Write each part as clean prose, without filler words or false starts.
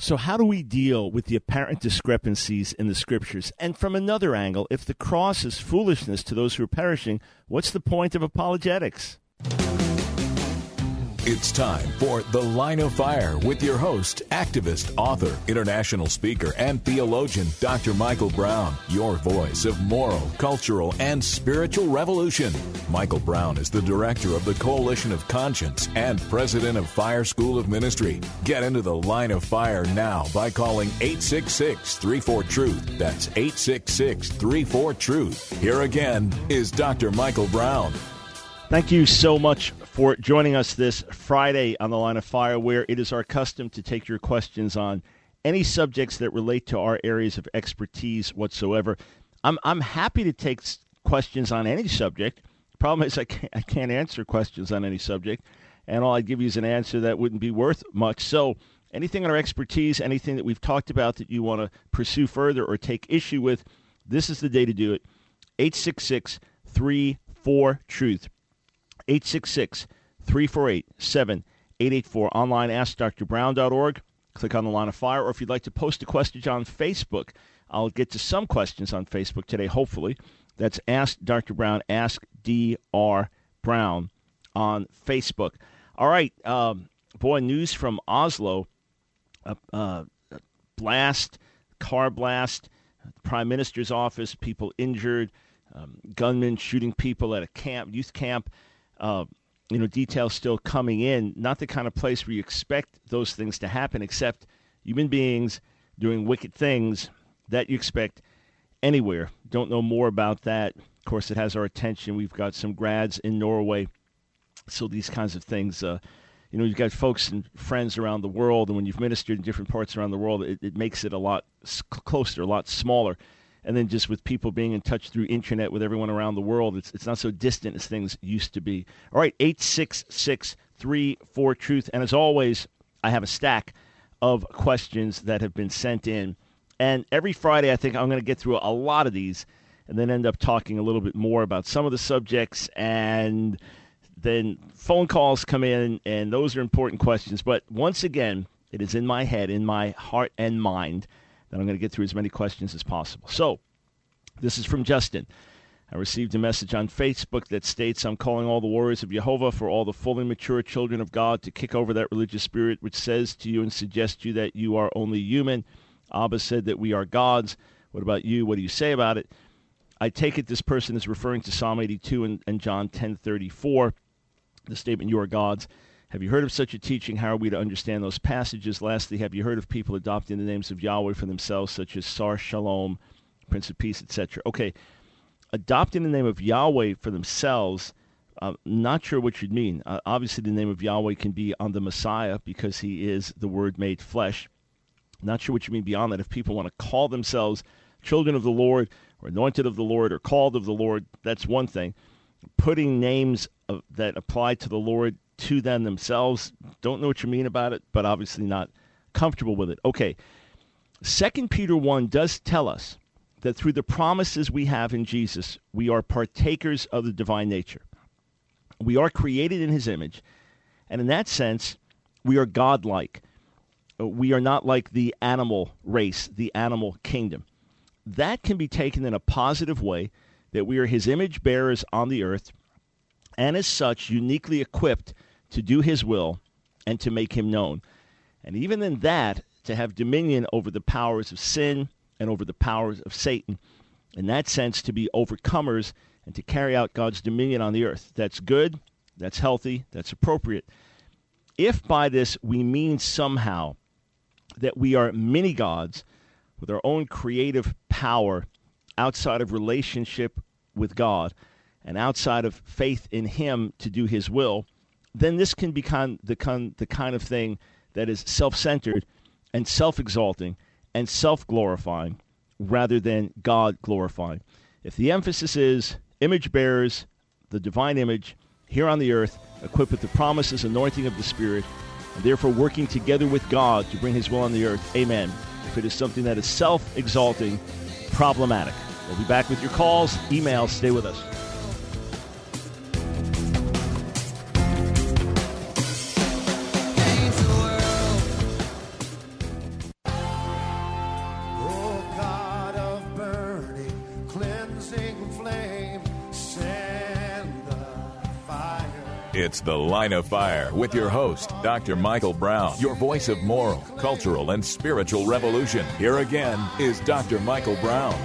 So how do we deal with the apparent discrepancies in the Scriptures? And from another angle, if the cross is foolishness to those who are perishing, what's the point of apologetics? It's time for The Line of Fire with your host, activist, author, international speaker, and theologian, Dr. Michael Brown, your voice of moral, cultural, and spiritual revolution. Michael Brown is the director of the Coalition of Conscience and president of Fire School of Ministry. Get into The Line of Fire now by calling 866-34-TRUTH. That's 866-34-TRUTH. Here again is Dr. Michael Brown. Thank you so much for joining us this Friday on The Line of Fire, where it is our custom to take your questions on any subjects that relate to our areas of expertise whatsoever. I'm happy to take questions on any subject. The problem is I can't answer questions on any subject, and all I'd give you is an answer that wouldn't be worth much. So anything on our expertise, anything that we've talked about that you want to pursue further or take issue with, this is the day to do it. 866-34-TRUTH. 866-348-7884. Online, AskDrBrown.org. Click on The Line of Fire. Or if you'd like to post a question on Facebook, I'll get to some questions on Facebook today, hopefully. That's Ask Dr. Brown, Ask Dr. Brown on Facebook. All right. Boy, news from Oslo. Blast, car blast, Prime Minister's office, people injured, gunmen shooting people at a camp, youth camp. Details still coming in. Not the kind of place where you expect those things to happen, except human beings doing wicked things that you expect anywhere. Don't know more about that. Of course, it has our attention. We've got some grads in Norway. So these kinds of things, you've got folks and friends around the world, and when you've ministered in different parts around the world, it makes it a lot closer, a lot smaller. And then just with people being in touch through internet with everyone around the world, it's not so distant as things used to be. All right, 866-34-TRUTH. And as always, I have a stack of questions that have been sent in. And every Friday, I think I'm going to get through a lot of these and then end up talking a little bit more about some of the subjects. And then phone calls come in, and those are important questions. But once again, it is in my head, in my heart and mind, that I'm going to get through as many questions as possible. So, this is from Justin. I received a message on Facebook that states, I'm calling all the warriors of Jehovah for all the fully mature children of God to kick over that religious spirit which says to you and suggests to you that you are only human. Abba said that we are gods. What about you? What do you say about it? I take it this person is referring to Psalm 82 and John 10:34, the statement, you are gods. Have you heard of such a teaching? How are we to understand those passages? Lastly, have you heard of people adopting the names of Yahweh for themselves, such as Sar Shalom, Prince of Peace, etc.? Okay, adopting the name of Yahweh for themselves, not sure what you'd mean. Obviously, the name of Yahweh can be on the Messiah because he is the Word made flesh. Not sure what you mean beyond that. If people want to call themselves children of the Lord or anointed of the Lord or called of the Lord, that's one thing. Putting names that apply to the Lord to them themselves, don't know what you mean about it, but obviously not comfortable with it. Okay, 2 Peter 1 does tell us that through the promises we have in Jesus, we are partakers of the divine nature. We are created in his image, and in that sense, we are godlike. We are not like the animal race, the animal kingdom. That can be taken in a positive way, that we are his image bearers on the earth, and as such, uniquely equipped to do his will and to make him known. And even in that, to have dominion over the powers of sin and over the powers of Satan. In that sense, to be overcomers and to carry out God's dominion on the earth. That's good, that's healthy, that's appropriate. If by this we mean somehow that we are mini-gods with our own creative power outside of relationship with God and outside of faith in him to do his will, then this can become the kind of thing that is self-centered and self-exalting and self-glorifying rather than God-glorifying. If the emphasis is image bearers, the divine image, here on the earth, equipped with the promises, anointing of the Spirit, and therefore working together with God to bring his will on the earth, amen. If it is something that is self-exalting, problematic. We'll be back with your calls, emails. Stay with us. It's The Line of Fire with your host, Dr. Michael Brown, your voice of moral, cultural, and spiritual revolution. Here again is Dr. Michael Brown.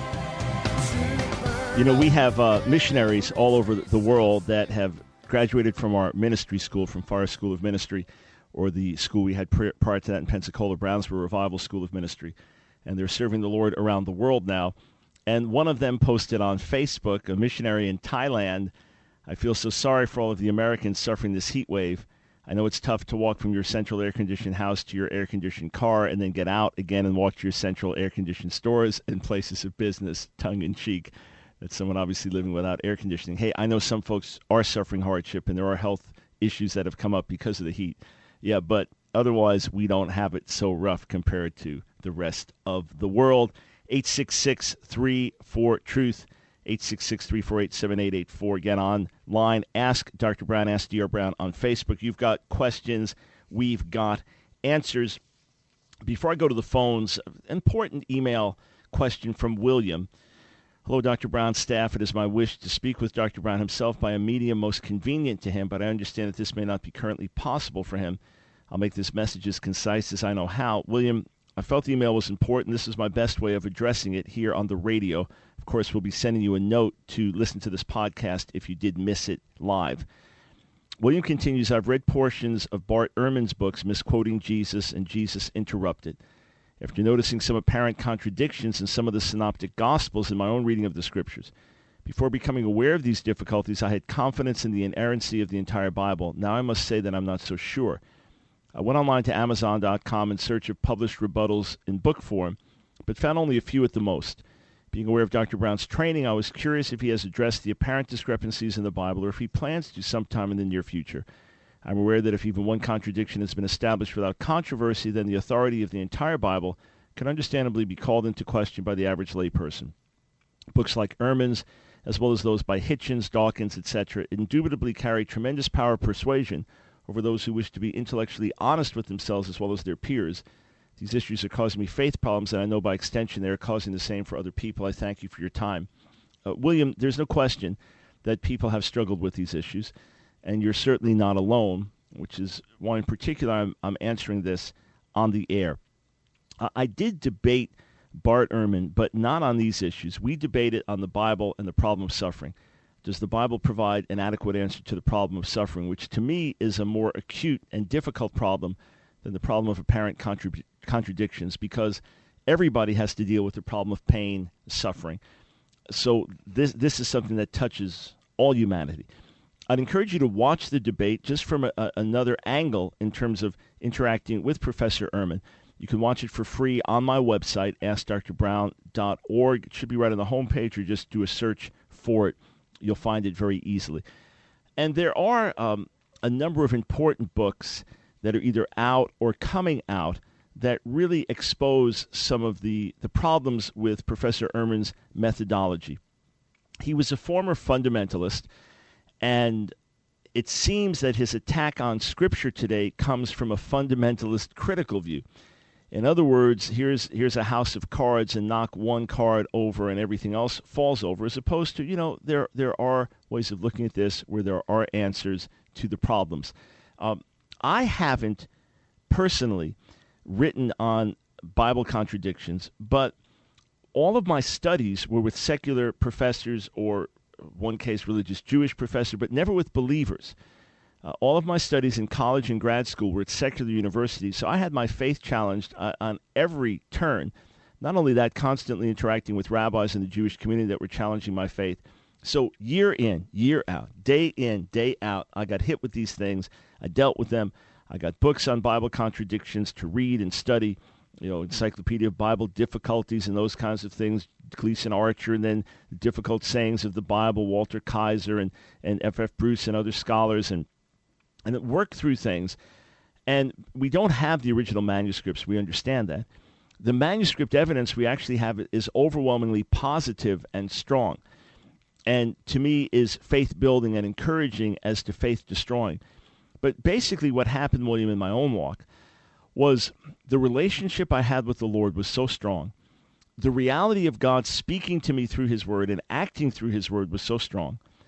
You know, we have missionaries all over the world that have graduated from our ministry school, from Forest School of Ministry, or the school we had prior to that in Pensacola, Brownsboro Revival School of Ministry. And they're serving the Lord around the world now. And one of them posted on Facebook, a missionary in Thailand, "I feel so sorry for all of the Americans suffering this heat wave. I know it's tough to walk from your central air-conditioned house to your air-conditioned car and then get out again and walk to your central air-conditioned stores and places of business," tongue-in-cheek. That's someone obviously living without air conditioning. Hey, I know some folks are suffering hardship and there are health issues that have come up because of the heat. Yeah, but otherwise we don't have it so rough compared to the rest of the world. 866-34-TRUTH, 866-348-7884. Get online. Ask Dr. Brown, Ask Dr. Brown on Facebook. You've got questions. We've got answers. Before I go to the phones, important email question from William. "Hello, Dr. Brown's staff. It is my wish to speak with Dr. Brown himself by a medium most convenient to him, but I understand that this may not be currently possible for him. I'll make this message as concise as I know how." William, I felt the email was important. This is my best way of addressing it here on the radio. Of course, we'll be sending you a note to listen to this podcast if you did miss it live. William continues, "I've read portions of Bart Ehrman's books misquoting Jesus and Jesus Interrupted. After noticing some apparent contradictions in some of the synoptic gospels in my own reading of the scriptures. Before becoming aware of these difficulties, I had confidence in the inerrancy of the entire Bible. Now I must say that I'm not so sure. I went online to Amazon.com in search of published rebuttals in book form, but found only a few at the most. Being aware of Dr. Brown's training, I was curious if he has addressed the apparent discrepancies in the Bible or if he plans to sometime in the near future. I'm aware that if even one contradiction has been established without controversy, then the authority of the entire Bible can understandably be called into question by the average layperson. Books like Ehrman's, as well as those by Hitchens, Dawkins, etc., indubitably carry tremendous power of persuasion over those who wish to be intellectually honest with themselves as well as their peers. These issues are causing me faith problems, and I know by extension they are causing the same for other people. I thank you for your time." William, there's no question that people have struggled with these issues, and you're certainly not alone, which is why in particular I'm answering this on the air. I did debate Bart Ehrman, but not on these issues. We debated on the Bible and the problem of suffering. Does the Bible provide an adequate answer to the problem of suffering, which to me is a more acute and difficult problem than the problem of apparent contradictions, because everybody has to deal with the problem of pain, suffering. So this is something that touches all humanity. I'd encourage you to watch the debate just from another angle in terms of interacting with Professor Ehrman. You can watch it for free on my website, AskDrBrown.org. It should be right on the homepage, or just do a search for it. You'll find it very easily. And there are a number of important books that are either out or coming out that really expose some of the problems with Professor Ehrman's methodology. He was a former fundamentalist, and it seems that his attack on Scripture today comes from a fundamentalist critical view. In other words, here's a house of cards, and knock one card over and everything else falls over, as opposed to, there are ways of looking at this where there are answers to the problems. I haven't personally written on Bible contradictions, but all of my studies were with secular professors, or one case religious Jewish professor, but never with believers. All of my studies in college and grad school were at secular universities, so I had my faith challenged on every turn. Not only that, constantly interacting with rabbis in the Jewish community that were challenging my faith. So year in, year out, day in, day out, I got hit with these things. I dealt with them. I got books on Bible contradictions to read and study, Encyclopedia of Bible Difficulties and those kinds of things, Gleason Archer, and then the Difficult Sayings of the Bible, Walter Kaiser and F.F. Bruce and other scholars, and work through things. And we don't have the original manuscripts. We understand that. The manuscript evidence we actually have is overwhelmingly positive and strong, and to me is faith-building and encouraging as to faith-destroying. But basically what happened, William, in my own walk was the relationship I had with the Lord was so strong. The reality of God speaking to me through his word and acting through his word was so strong.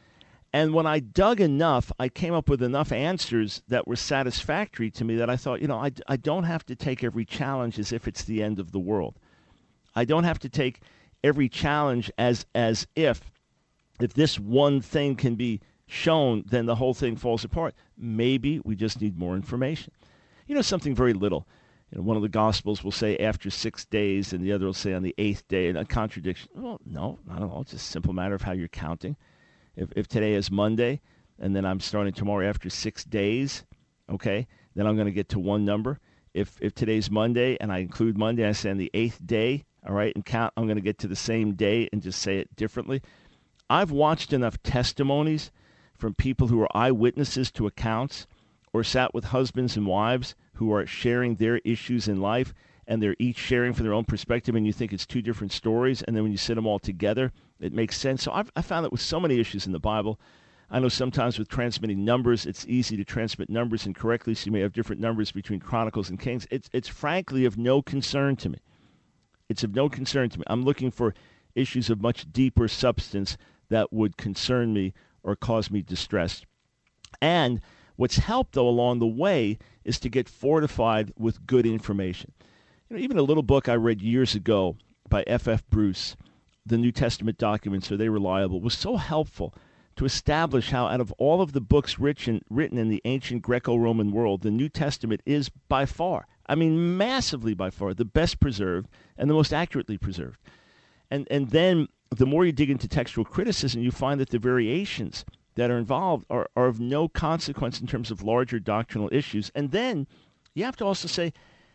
And when I dug enough, I came up with enough answers that were satisfactory to me that I thought, I don't have to take every challenge as if it's the end of the world. I don't have to take every challenge as if this one thing can be shown, then the whole thing falls apart. Maybe we just need more information. Something very little. One of the Gospels will say after 6 days, and the other will say on the 8th day, and a contradiction. Well, no, not at all. It's just a simple matter of how you're counting. If today is Monday, and then I'm starting tomorrow after 6 days, okay, then I'm going to get to one number. If today's Monday, and I include Monday, I say on the 8th day, all right, and count, I'm going to get to the same day and just say it differently. I've watched enough testimonies from people who are eyewitnesses to accounts or sat with husbands and wives who are sharing their issues in life, and they're each sharing from their own perspective, and you think it's two different stories, and then when you sit them all together, it makes sense. So I found that with so many issues in the Bible, I know sometimes with transmitting numbers, it's easy to transmit numbers incorrectly, so you may have different numbers between Chronicles and Kings. It's frankly of no concern to me. It's of no concern to me. I'm looking for issues of much deeper substance that would concern me or cause me distress. And what's helped, though, along the way is to get fortified with good information. Even a little book I read years ago by F.F. Bruce, The New Testament Documents, Are They Reliable?, was so helpful to establish how out of all of the books written in the ancient Greco-Roman world, the New Testament is by far, massively by far, the best preserved and the most accurately preserved. And then the more you dig into textual criticism, you find that the variations that are involved are of no consequence in terms of larger doctrinal issues. And then you have to also say,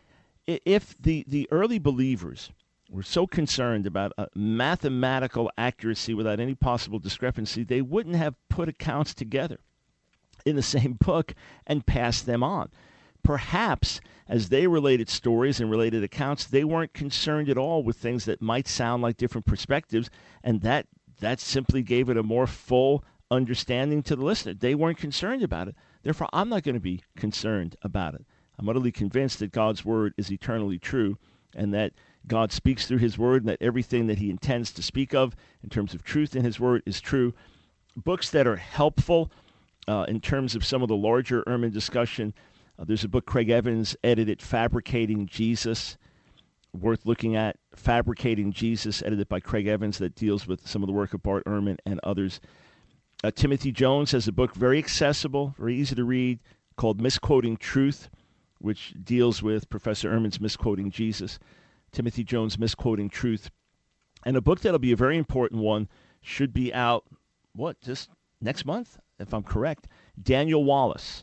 if the early believers were so concerned about mathematical accuracy without any possible discrepancy, they wouldn't have put accounts together in the same book and passed them on. Perhaps as they related stories and related accounts, they weren't concerned at all with things that might sound like different perspectives, and that simply gave it a more full understanding to the listener. They weren't concerned about it. Therefore, I'm not going to be concerned about it. I'm utterly convinced that God's word is eternally true, and that God speaks through his word, and that everything that he intends to speak of in terms of truth in his word is true. Books that are helpful in terms of some of the larger Ehrman discussion, there's a book Craig Evans edited, Fabricating Jesus, worth looking at. Fabricating Jesus, edited by Craig Evans, that deals with some of the work of Bart Ehrman and others. Timothy Jones has a book, very accessible, very easy to read, called Misquoting Truth, which deals with Professor Ehrman's misquoting Jesus. Timothy Jones, Misquoting Truth. And a book that'll be a very important one, should be out, just next month, if I'm correct. Daniel Wallace,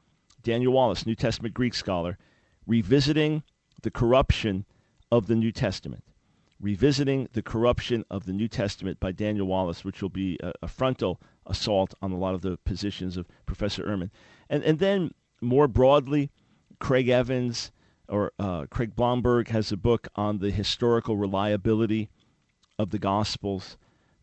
New Testament Greek scholar, Revisiting the Corruption of the New Testament. Revisiting the Corruption of the New Testament by Daniel Wallace, which will be a frontal assault on a lot of the positions of Professor Ehrman. And then more broadly, Craig Evans or Craig Blomberg has a book on the historical reliability of the Gospels,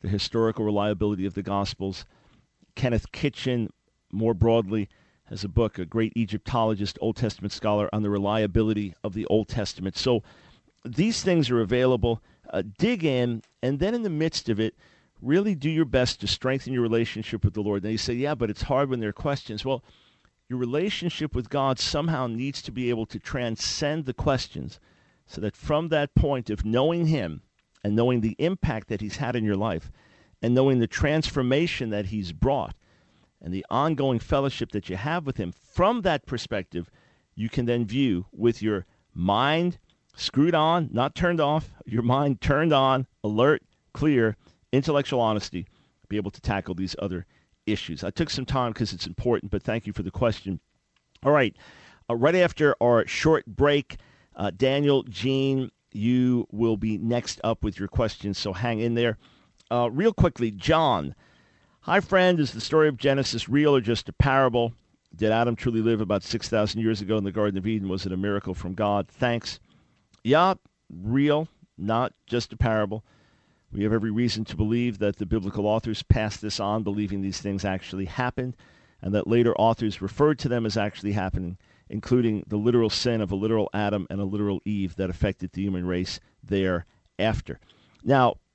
Kenneth Kitchen, more broadly, has a book, a great Egyptologist, Old Testament scholar, on the reliability of the Old Testament. So these things are available. Dig in, and then in the midst of it, really do your best to strengthen your relationship with the Lord. Now you say, yeah, but it's hard when there are questions. Well, your relationship with God somehow needs to be able to transcend the questions, so that from that point of knowing him and knowing the impact that he's had in your life and knowing the transformation that he's brought and the ongoing fellowship that you have with him, from that perspective, you can then view with your mind screwed on, not turned off, your mind turned on, alert, clear, intellectual honesty, be able to tackle these other issues. I took some time because it's important, but thank you for the question. All right. Right after our short break, Daniel, Gene, you will be next up with your questions, so hang in there. Real quickly, John. Hi, friend. Is the story of Genesis real or just a parable? Did Adam truly live about 6,000 years ago in the Garden of Eden? Was it a miracle from God? Thanks. Yeah, real, not just a parable. We have every reason to believe that the biblical authors passed this on, believing these things actually happened, and that later authors referred to them as actually happening, including the literal sin of a literal Adam and a literal Eve that affected the human race thereafter. Now,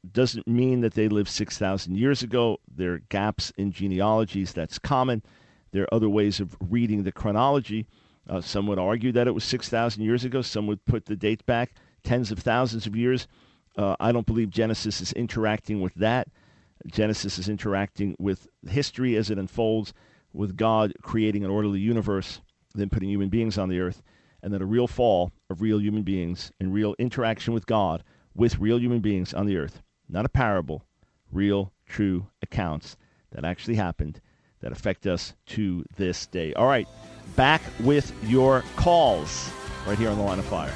Doesn't mean that they lived 6,000 years ago. There are gaps in genealogies. That's common. There are other ways of reading the chronology. Some would argue that it was 6,000 years ago. Some would put the dates back tens of thousands of years. I don't believe Genesis is interacting with that. Genesis is interacting with history as it unfolds, with God creating an orderly universe, then putting human beings on the earth, and then a real fall of real human beings and real interaction with God with real human beings on the earth. Not a parable, real, true accounts that actually happened that affect us to this day. All right, back with your calls right here on The Line of Fire.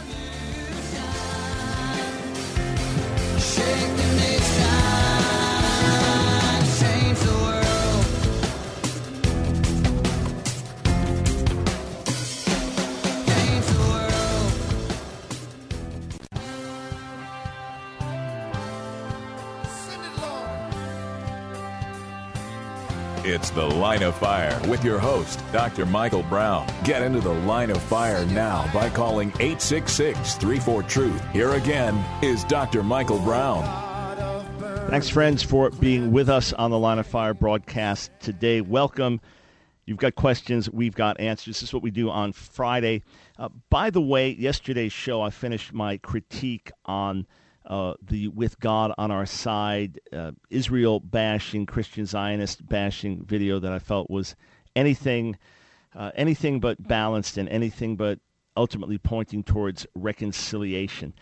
Shake the nation, change the world. Change the world. Send it, Lord. It's The Line of Fire with your host, Dr. Michael Brown. Get into The Line of Fire now by calling 866-34-TRUTH. Here again is Dr. Michael Brown. Thanks, friends, for being with us on the Line of Fire broadcast today. Welcome. You've got questions. We've got answers. This is what we do on Friday. By the way, yesterday's show, I finished my critique on the With God on Our Side, Israel bashing, Christian Zionist bashing video that I felt was anything but balanced and anything but ultimately pointing towards reconciliation.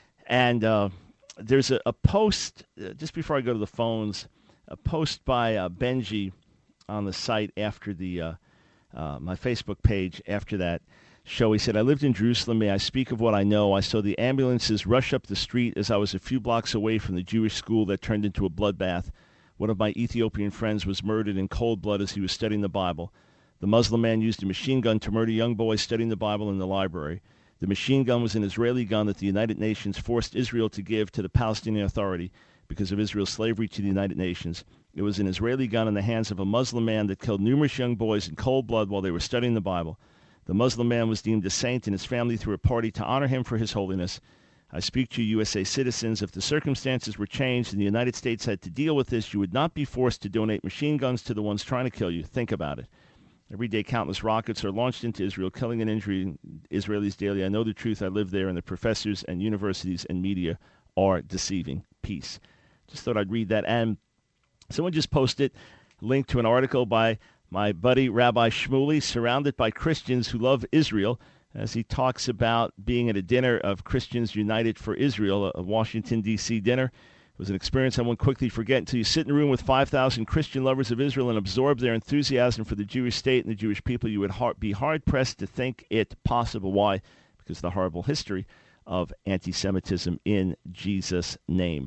And there's a post, just before I go to the phones, a post by Benji on the site after the my Facebook page after that show. He said, I lived in Jerusalem. May I speak of what I know? I saw the ambulances rush up the street as I was a few blocks away from the Jewish school that turned into a bloodbath. One of my Ethiopian friends was murdered in cold blood as he was studying the Bible. The Muslim man used a machine gun to murder young boys studying the Bible in the library. The machine gun was an Israeli gun that the United Nations forced Israel to give to the Palestinian Authority because of Israel's slavery to the United Nations. It was an Israeli gun in the hands of a Muslim man that killed numerous young boys in cold blood while they were studying the Bible. The Muslim man was deemed a saint, and his family threw a party to honor him for his holiness. I speak to you, USA citizens. If the circumstances were changed and the United States had to deal with this, you would not be forced to donate machine guns to the ones trying to kill you. Think about it. Every day, countless rockets are launched into Israel, killing and injuring Israelis daily. I know the truth. I live there, and the professors and universities and media are deceiving. Peace. Just thought I'd read that. And someone just posted a link to an article by my buddy Rabbi Shmuley, surrounded by Christians who love Israel, as he talks about being at a dinner of Christians United for Israel, a Washington, D.C. dinner. It was an experience I won't quickly forget until you sit in a room with 5,000 Christian lovers of Israel and absorb their enthusiasm for the Jewish state and the Jewish people. You would be hard-pressed to think it possible. Why? Because of the horrible history of anti-Semitism in Jesus' name.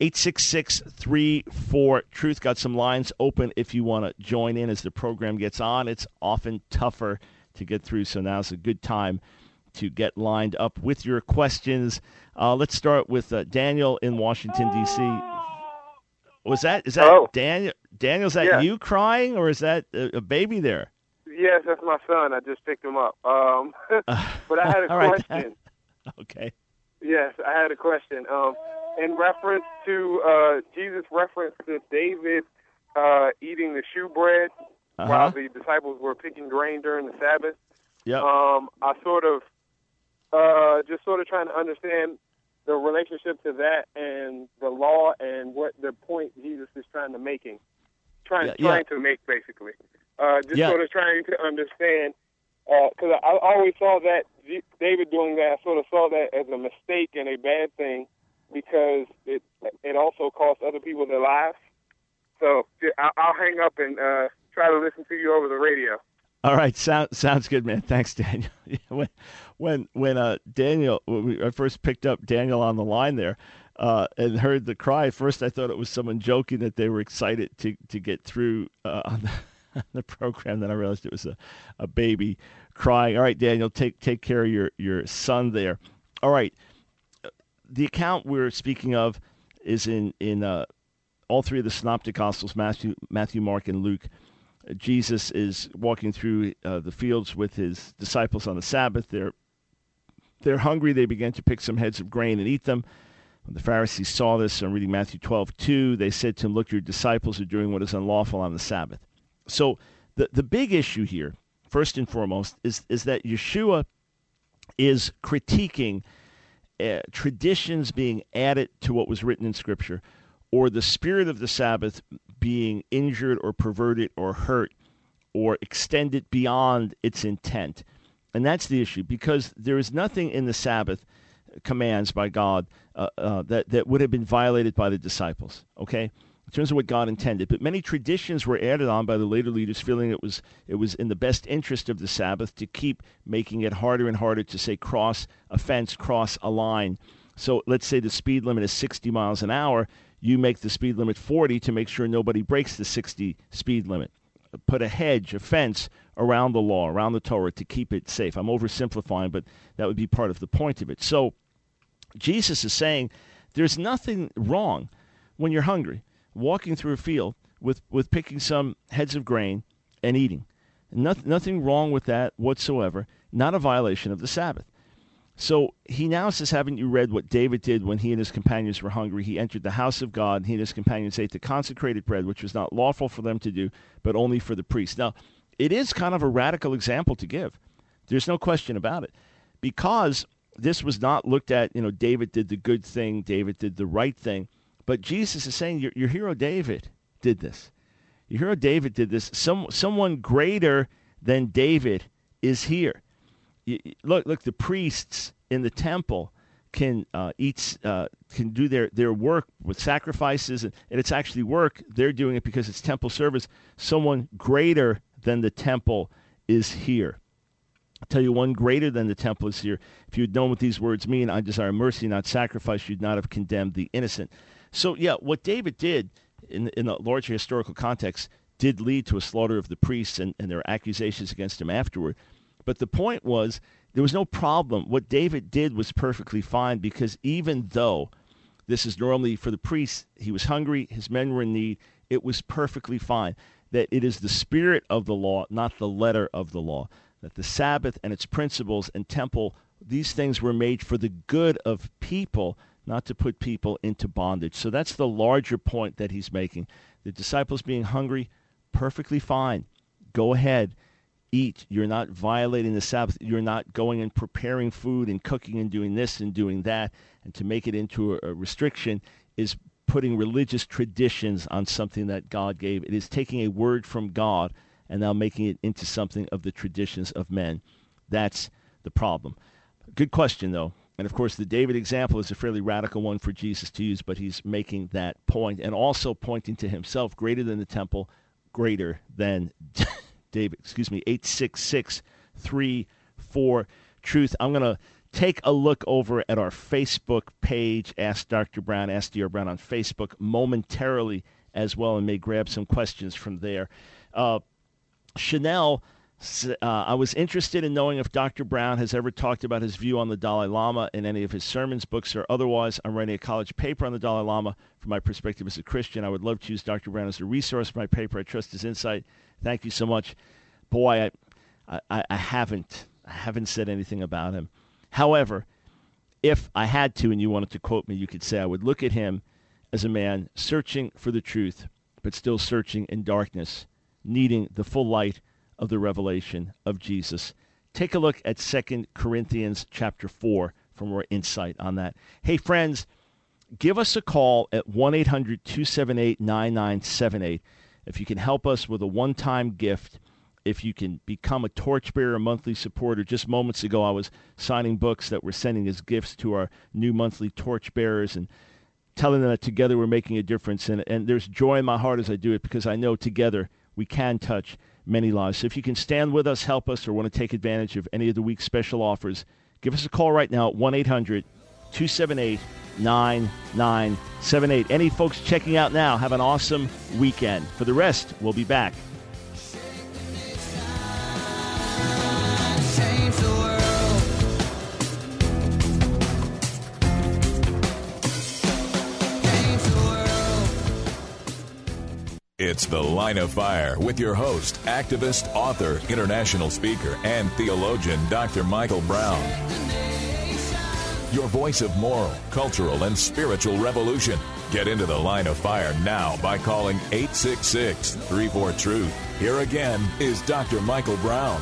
866-34-TRUTH. Got some lines open if you want to join in as the program gets on. It's often tougher to get through, so now's a good time to get lined up with your questions. Let's start with Daniel in Washington, D.C. Is that Hello. Daniel? Daniel, is that Yeah. you crying, or is that a baby there? Yes, that's my son. I just picked him up. But I had a all right. question. Okay. Yes, I had a question. In reference to Jesus' reference to David eating the shewbread while the disciples were picking grain during the Sabbath. Yep. I sort of trying to understand the relationship to that and the law and what the point Jesus is trying to make, basically. Sort of trying to understand, because I always saw that David doing that, I sort of saw that as a mistake and a bad thing because it also cost other people their lives. So I'll hang up and try to listen to you over the radio. All right, sounds good, man. Thanks, Daniel. When Daniel, when I first picked up Daniel on the line there, and heard the cry, at first I thought it was someone joking that they were excited to get through on the program. Then I realized it was a baby crying. All right, Daniel, take care of your son there. All right, the account we're speaking of is in all three of the Synoptic Gospels: Matthew, Mark, and Luke. Jesus is walking through the fields with his disciples on the Sabbath. They're hungry. They begin to pick some heads of grain and eat them. When the Pharisees saw this, I'm reading Matthew 12:2, they said to him, "Look, your disciples are doing what is unlawful on the Sabbath." So the big issue here, first and foremost, is that Yeshua is critiquing traditions being added to what was written in Scripture, or the spirit of the Sabbath being injured or perverted or hurt or extended beyond its intent. And that's the issue, because there is nothing in the Sabbath commands by God that would have been violated by the disciples, okay, in terms of what God intended. But many traditions were added on by the later leaders, feeling it was in the best interest of the Sabbath to keep making it harder and harder to say cross a fence, cross a line. So let's say the speed limit is 60 miles an hour. You make the speed limit 40 to make sure nobody breaks the 60 speed limit. Put a hedge, a fence around the law, around the Torah, to keep it safe. I'm oversimplifying, but that would be part of the point of it. So Jesus is saying there's nothing wrong when you're hungry, walking through a field with picking some heads of grain and eating. Nothing wrong with that whatsoever, not a violation of the Sabbath. So he now says, haven't you read what David did when he and his companions were hungry? He entered the house of God, and he and his companions ate the consecrated bread, which was not lawful for them to do, but only for the priests. Now, it is kind of a radical example to give. There's no question about it, because this was not looked at, David did the good thing, David did the right thing. But Jesus is saying, your hero David did this. Your hero David did this. Someone greater than David is here. Look, the priests in the temple can do their work with sacrifices, and it's actually work. They're doing it because it's temple service. Someone greater than the temple is here. I'll tell you, one greater than the temple is here. If you had known what these words mean, I desire mercy, not sacrifice, you'd not have condemned the innocent. So, yeah, what David did in the larger historical context did lead to a slaughter of the priests and their accusations against him afterward. But the point was, there was no problem. What David did was perfectly fine, because even though this is normally for the priests, he was hungry, his men were in need, it was perfectly fine. That it is the spirit of the law, not the letter of the law. That the Sabbath and its principles and temple, these things were made for the good of people, not to put people into bondage. So that's the larger point that he's making. The disciples being hungry, perfectly fine. Go ahead. Eat. You're not violating the Sabbath. You're not going and preparing food and cooking and doing this and doing that. And to make it into a restriction is putting religious traditions on something that God gave. It is taking a word from God and now making it into something of the traditions of men. That's the problem. Good question, though. And, of course, the David example is a fairly radical one for Jesus to use, but he's making that point and also pointing to himself, greater than the temple, greater than David. 866-34-TRUTH. I'm going to take a look over at our Facebook page, Ask Dr. Brown, Ask Dr. Brown on Facebook momentarily as well, and may grab some questions from there. Chanel, I was interested in knowing if Dr. Brown has ever talked about his view on the Dalai Lama in any of his sermons, books, or otherwise. I'm writing a college paper on the Dalai Lama from my perspective as a Christian. I would love to use Dr. Brown as a resource for my paper. I trust his insight. Thank you so much. Boy, I haven't said anything about him. However, if I had to and you wanted to quote me, you could say I would look at him as a man searching for the truth, but still searching in darkness, needing the full light of the revelation of Jesus. Take a look at 2 Corinthians chapter 4 for more insight on that. Hey, friends, give us a call at 1-800-278-9978. If you can help us with a one-time gift, if you can become a torchbearer, monthly supporter. Just moments ago, I was signing books that we're sending as gifts to our new monthly torchbearers and telling them that together we're making a difference. And there's joy in my heart as I do it, because I know together we can touch many lives. So if you can stand with us, help us, or want to take advantage of any of the week's special offers, give us a call right now at 1-800-278-9978. Any folks checking out now, have an awesome weekend. For the rest, we'll be back. Change the world. Change the world. It's The Line of Fire with your host, activist, author, international speaker, and theologian, Dr. Michael Brown. The nation. your voice of moral, cultural, and spiritual revolution. Get into the line of fire now by calling 866-34-TRUTH. Here again is Dr. Michael Brown.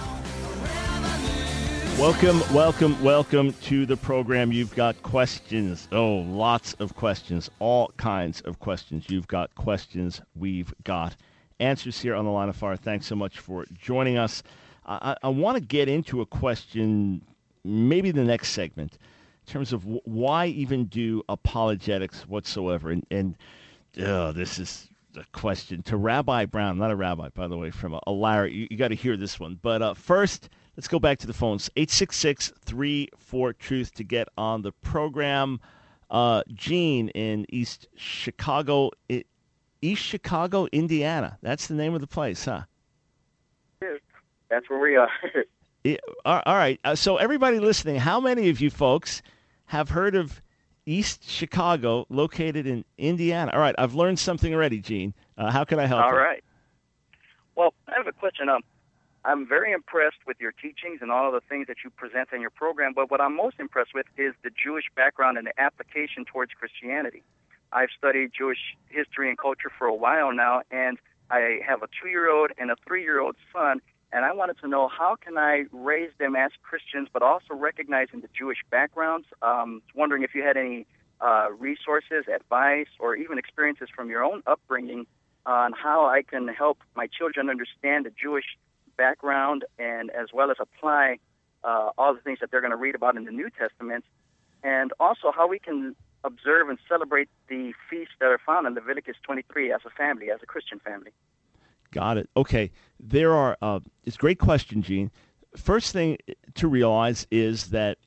Welcome to the program. You've got questions. Oh, lots of questions. All kinds of questions. You've got questions. We've got answers here on the line of fire. Thanks so much for joining us. I want to get into a question, maybe the next segment, in terms of why even do apologetics whatsoever. And this is a question to Rabbi Brown, not a rabbi, by the way, from a Larry. You got to hear this one. But first, let's go back to the phones. 866-34-TRUTH to get on the program. Gene in East Chicago, Indiana. That's the name of the place, huh? That's where we are. Yeah, all right. So everybody listening, how many of you folks have heard of East Chicago, located in Indiana? All right, I've learned something already, Gene. How can I help you? All right. Well, I have a question. I'm very impressed with your teachings and all of the things that you present in your program, but what I'm most impressed with is the Jewish background and the application towards Christianity. I've studied Jewish history and culture for a while now, and I have a 2-year-old and a 3-year-old son, and I wanted to know how can I raise them as Christians, but also recognizing the Jewish backgrounds. Wondering if you had any resources, advice, or even experiences from your own upbringing on how I can help my children understand the Jewish background and as well as apply all the things that they're going to read about in the New Testament, and also how we can observe and celebrate the feasts that are found in Leviticus 23 as a family, as a Christian family. Got it. Okay. There are, it's a great question, Gene. First thing to realize is that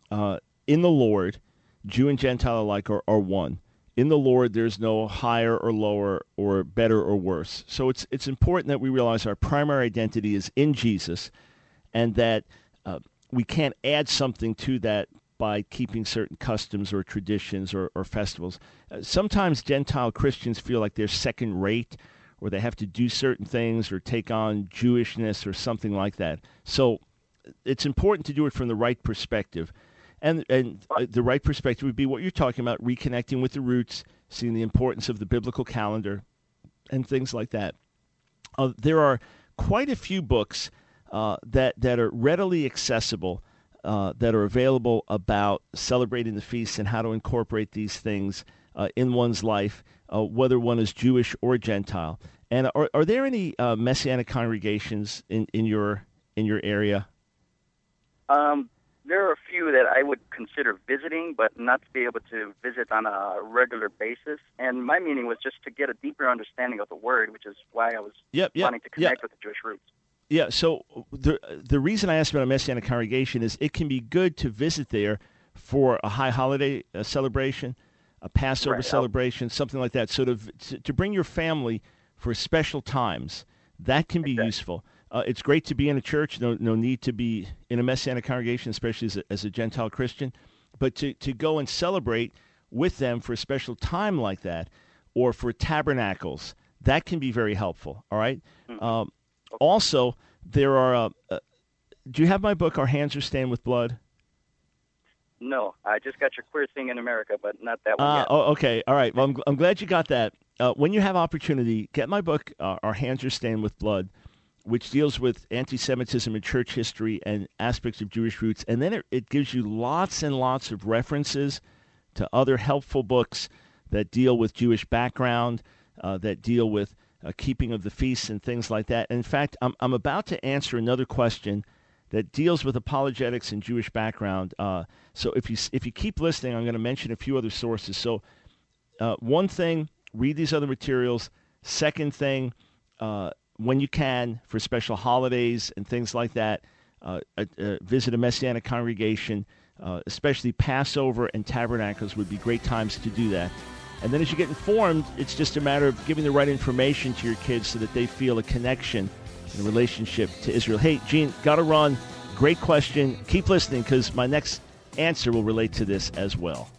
in the Lord, Jew and Gentile alike are one. In the Lord, there's no higher or lower or better or worse. So it's important that we realize our primary identity is in Jesus, and that we can't add something to that by keeping certain customs or traditions or festivals. Sometimes Gentile Christians feel like they're second rate, or they have to do certain things or take on Jewishness or something like that. So it's important to do it from the right perspective. And the right perspective would be what you're talking about, reconnecting with the roots, seeing the importance of the biblical calendar, and things like that. There are quite a few books that are readily accessible, that are available about celebrating the feasts and how to incorporate these things in one's life, whether one is Jewish or Gentile. And are there any Messianic congregations in your area? There are a few that I would consider visiting, but not to be able to visit on a regular basis. And my meaning was just to get a deeper understanding of the Word, which is why I was wanting to connect with the Jewish roots. Yeah, so the reason I asked about a Messianic congregation is it can be good to visit there for a high holiday celebration, a Passover celebration, something like that. So to bring your family for special times, that can be useful. It's great to be in a church. No need to be in a Messianic congregation, especially as a Gentile Christian. But to go and celebrate with them for a special time like that, or for tabernacles, that can be very helpful. All right. Mm-hmm. Also, there are. Do you have my book, Our Hands Are Stained with Blood? No, I just got your Queer Thing in America, but not that one yet. Oh, okay. All right. Well, I'm glad you got that. When you have opportunity, get my book, Our Hands Are Stained with Blood, which deals with anti-Semitism in church history and aspects of Jewish roots. And then it gives you lots and lots of references to other helpful books that deal with Jewish background, that deal with keeping of the feasts and things like that. And in fact, I'm about to answer another question that deals with apologetics and Jewish background. So if you keep listening, I'm going to mention a few other sources. So one thing, read these other materials. Second thing, when you can, for special holidays and things like that, visit a Messianic congregation, especially Passover and Tabernacles would be great times to do that. And then as you get informed, it's just a matter of giving the right information to your kids so that they feel a connection and a relationship to Israel. Hey, Gene, got to run. Great question. Keep listening because my next answer will relate to this as well.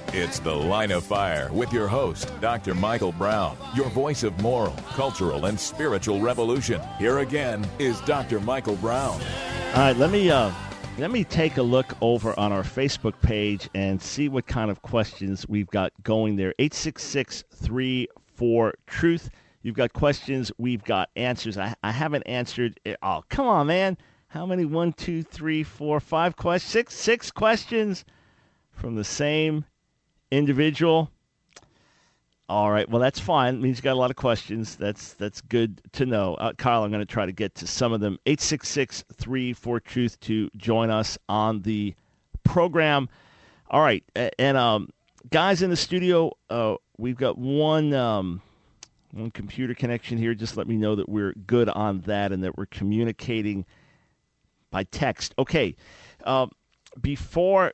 It's The Line of Fire with your host, Dr. Michael Brown, your voice of moral, cultural, and spiritual revolution. Here again is Dr. Michael Brown. All right, let me take a look over on our Facebook page and see what kind of questions we've got going there. 866-34-TRUTH. You've got questions, we've got answers. I haven't answered it. Oh, come on, man. How many? 1, 2, 3, 4, 5 questions? Six questions from the same individual. All right, well, that's fine. It means you got a lot of questions. That's good to know. Kyle, I'm going to try to get to some of them. 866-34-TRUTH to join us on the program. All right, and guys in the studio, we've got one computer connection here. Just let me know that we're good on that and that we're communicating by text. Okay, before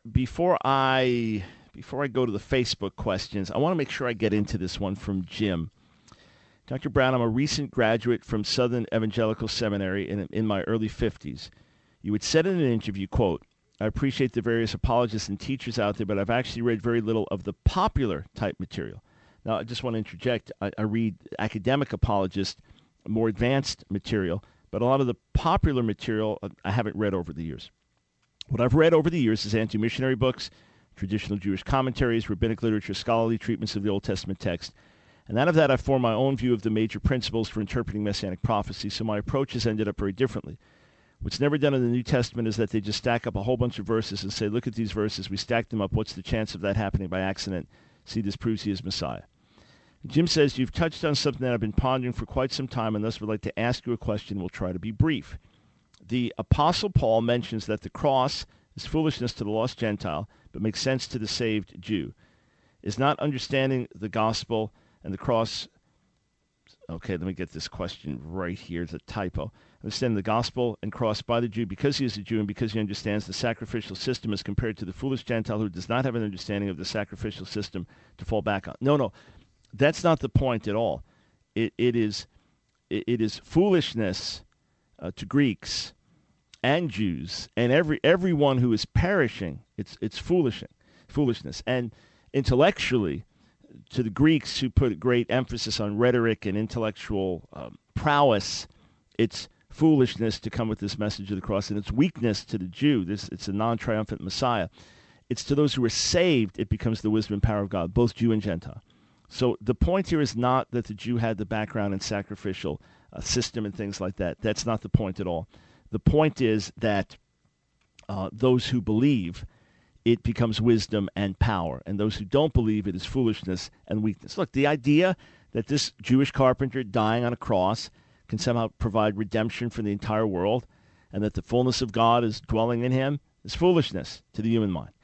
I go to the Facebook questions, I want to make sure I get into this one from Jim. Dr. Brown, I'm a recent graduate from Southern Evangelical Seminary in my early 50s. You had said in an interview, quote, I appreciate the various apologists and teachers out there, but I've actually read very little of the popular type material. Now, I just want to interject. I read academic apologist, more advanced material, but a lot of the popular material I haven't read over the years. What I've read over the years is anti-missionary books, traditional Jewish commentaries, rabbinic literature, scholarly treatments of the Old Testament text. And out of that, I formed my own view of the major principles for interpreting Messianic prophecy, so my approach has ended up very differently. What's never done in the New Testament is that they just stack up a whole bunch of verses and say, look at these verses, we stacked them up, what's the chance of that happening by accident? See, this proves he is Messiah. Jim says, you've touched on something that I've been pondering for quite some time, and thus would like to ask you a question. We'll try to be brief. The Apostle Paul mentions that the cross is foolishness to the lost Gentile, but makes sense to the saved Jew. Is not understanding the gospel and the cross... Okay, let me get this question right here. It's a typo. Understanding the gospel and cross by the Jew because he is a Jew and because he understands the sacrificial system as compared to the foolish Gentile who does not have an understanding of the sacrificial system to fall back on. No. That's not the point at all. It is foolishness to Greeks and Jews and everyone who is perishing. It's foolishness. And intellectually, to the Greeks who put great emphasis on rhetoric and intellectual prowess, it's foolishness to come with this message of the cross, and it's weakness to the Jew. It's a non-triumphant Messiah. It's to those who are saved, it becomes the wisdom and power of God, both Jew and Gentile. So the point here is not that the Jew had the background in sacrificial system and things like that. That's not the point at all. The point is that those who believe, it becomes wisdom and power. And those who don't believe, it is foolishness and weakness. Look, the idea that this Jewish carpenter dying on a cross can somehow provide redemption for the entire world and that the fullness of God is dwelling in him is foolishness to the human mind.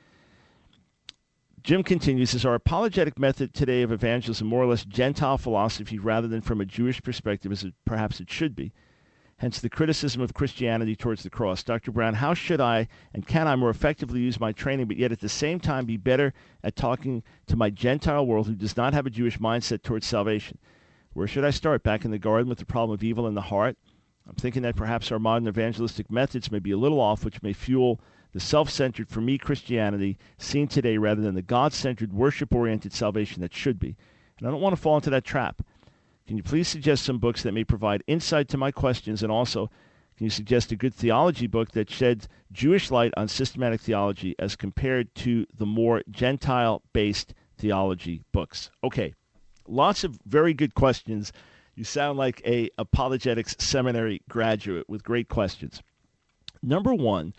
Jim continues, is our apologetic method today of evangelism more or less Gentile philosophy rather than from a Jewish perspective as perhaps it should be? Hence the criticism of Christianity towards the cross. Dr. Brown, how should I and can I more effectively use my training but yet at the same time be better at talking to my Gentile world who does not have a Jewish mindset towards salvation? Where should I start? Back in the garden with the problem of evil in the heart? I'm thinking that perhaps our modern evangelistic methods may be a little off, which may fuel the self-centered, for me, Christianity seen today rather than the God-centered, worship-oriented salvation that should be. And I don't want to fall into that trap. Can you please suggest some books that may provide insight to my questions? And also, can you suggest a good theology book that sheds Jewish light on systematic theology as compared to the more Gentile-based theology books? Okay, lots of very good questions. You sound like a apologetics seminary graduate with great questions. Number one,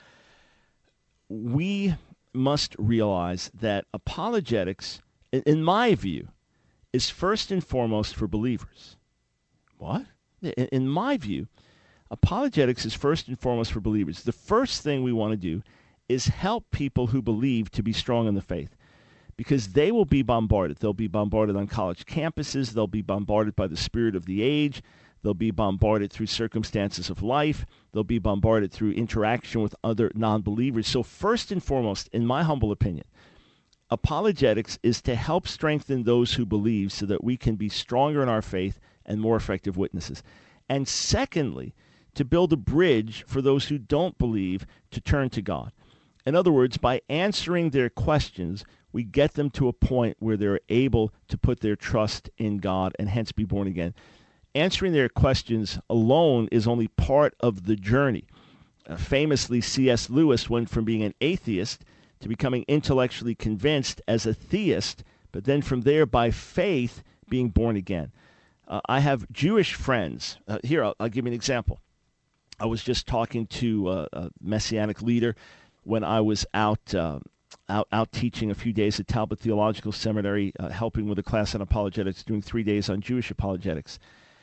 we must realize that apologetics, in my view, is first and foremost for believers. What? In my view, apologetics is first and foremost for believers. The first thing we want to do is help people who believe to be strong in the faith, because they will be bombarded. They'll be bombarded on college campuses. They'll be bombarded by the spirit of the age. They'll be bombarded through circumstances of life. They'll be bombarded through interaction with other non-believers. So first and foremost, in my humble opinion, apologetics is to help strengthen those who believe so that we can be stronger in our faith and more effective witnesses. And secondly, to build a bridge for those who don't believe to turn to God. In other words, by answering their questions, We get them to a point where they're able to put their trust in God and hence be born again. Answering their questions alone is only part of the journey. Famously, C.S. Lewis went from being an atheist to becoming intellectually convinced as a theist, but then from there, by faith, being born again. I have Jewish friends. Here, I'll give you an example. I was just talking to a Messianic leader when I was out teaching a few days at Talbot Theological Seminary, helping with a class on apologetics, doing 3 days on Jewish apologetics.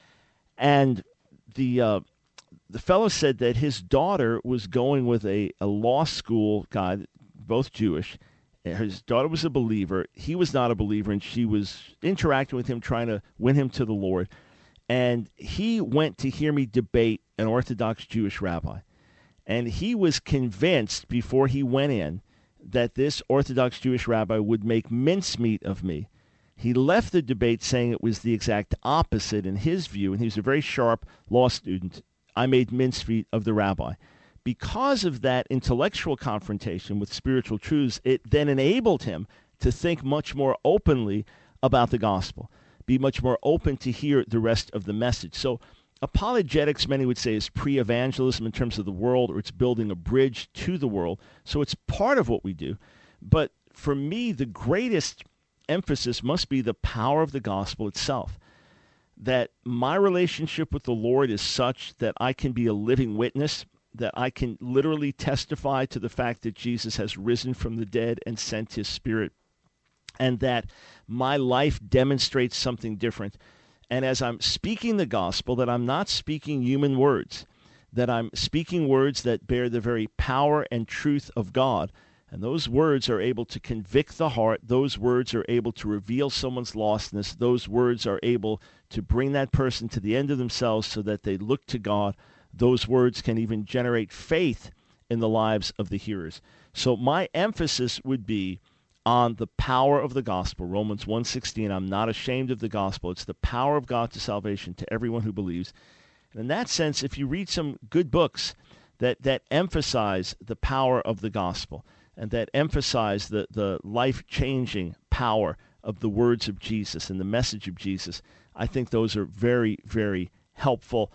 And the fellow said that his daughter was going with a law school guy, both Jewish. His daughter was a believer. He was not a believer, and she was interacting with him, trying to win him to the Lord. And he went to hear me debate an Orthodox Jewish rabbi. And he was convinced before he went in that this Orthodox Jewish rabbi would make mincemeat of me. He left the debate saying it was the exact opposite in his view, and he was a very sharp law student. I made mincemeat of the rabbi. Because of that intellectual confrontation with spiritual truths, it then enabled him to think much more openly about the gospel, be much more open to hear the rest of the message. So apologetics, many would say, is pre-evangelism in terms of the world, or it's building a bridge to the world. So it's part of what we do. But for me, the greatest emphasis must be the power of the gospel itself. That my relationship with the Lord is such that I can be a living witness, that I can literally testify to the fact that Jesus has risen from the dead and sent his Spirit, and that my life demonstrates something different. And as I'm speaking the gospel, that I'm not speaking human words, that I'm speaking words that bear the very power and truth of God. And those words are able to convict the heart. Those words are able to reveal someone's lostness. Those words are able to bring that person to the end of themselves so that they look to God. Those words can even generate faith in the lives of the hearers. So my emphasis would be on the power of the gospel. Romans 1:16, I'm not ashamed of the gospel. It's the power of God to salvation to everyone who believes. And in that sense, if you read some good books that emphasize the power of the gospel and that emphasize the life-changing power of the words of Jesus and the message of Jesus, I think those are very, very helpful.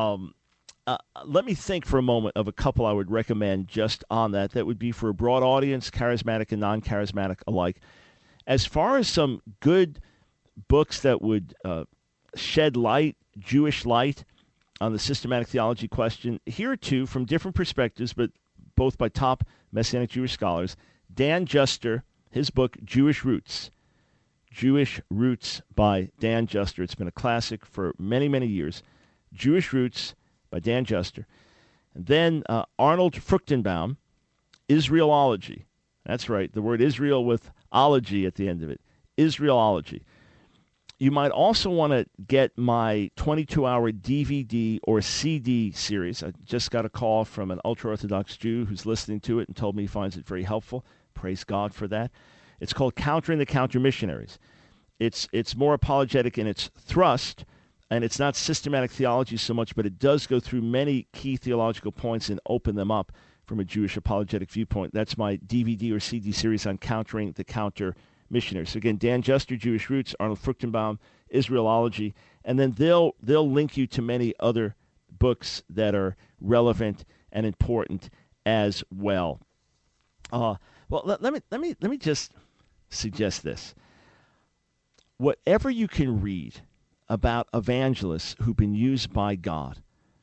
Let me think for a moment of a couple I would recommend just on that. That would be for a broad audience, charismatic and non-charismatic alike. As far as some good books that would shed light, Jewish light, on the systematic theology question, here are two from different perspectives, but both by top Messianic Jewish scholars. Dan Juster, his book, Jewish Roots. Jewish Roots by Dan Juster. It's been a classic for many, many years. Jewish Roots by Dan Juster. And then Arnold Fruchtenbaum, Israelology. That's right, the word Israel with ology at the end of it. Israelology. You might also want to get my 22-hour DVD or CD series. I just got a call from an ultra-Orthodox Jew who's listening to it and told me he finds it very helpful. Praise God for that. It's called Countering the Counter-Missionaries. It's more apologetic in its thrust, and it's not systematic theology so much, but it does go through many key theological points and open them up from a Jewish apologetic viewpoint. That's my DVD or CD series on Countering the Counter-Missionaries. So again, Dan Juster, Jewish Roots, Arnold Fruchtenbaum, Israelology, and then they'll link you to many other books that are relevant and important as well. Well, let me just suggest this. Whatever you can read about evangelists who've been used by God,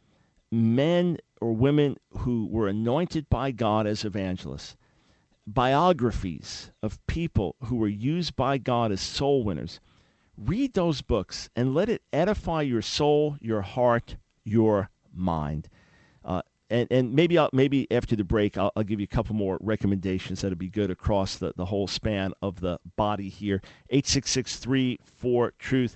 men or women who were anointed by God as evangelists, biographies of people who were used by God as soul winners, read those books and let it edify your soul, your heart, your mind. And maybe after the break, I'll give you a couple more recommendations that'll be good across the whole span of the body here. 866-34-TRUTH.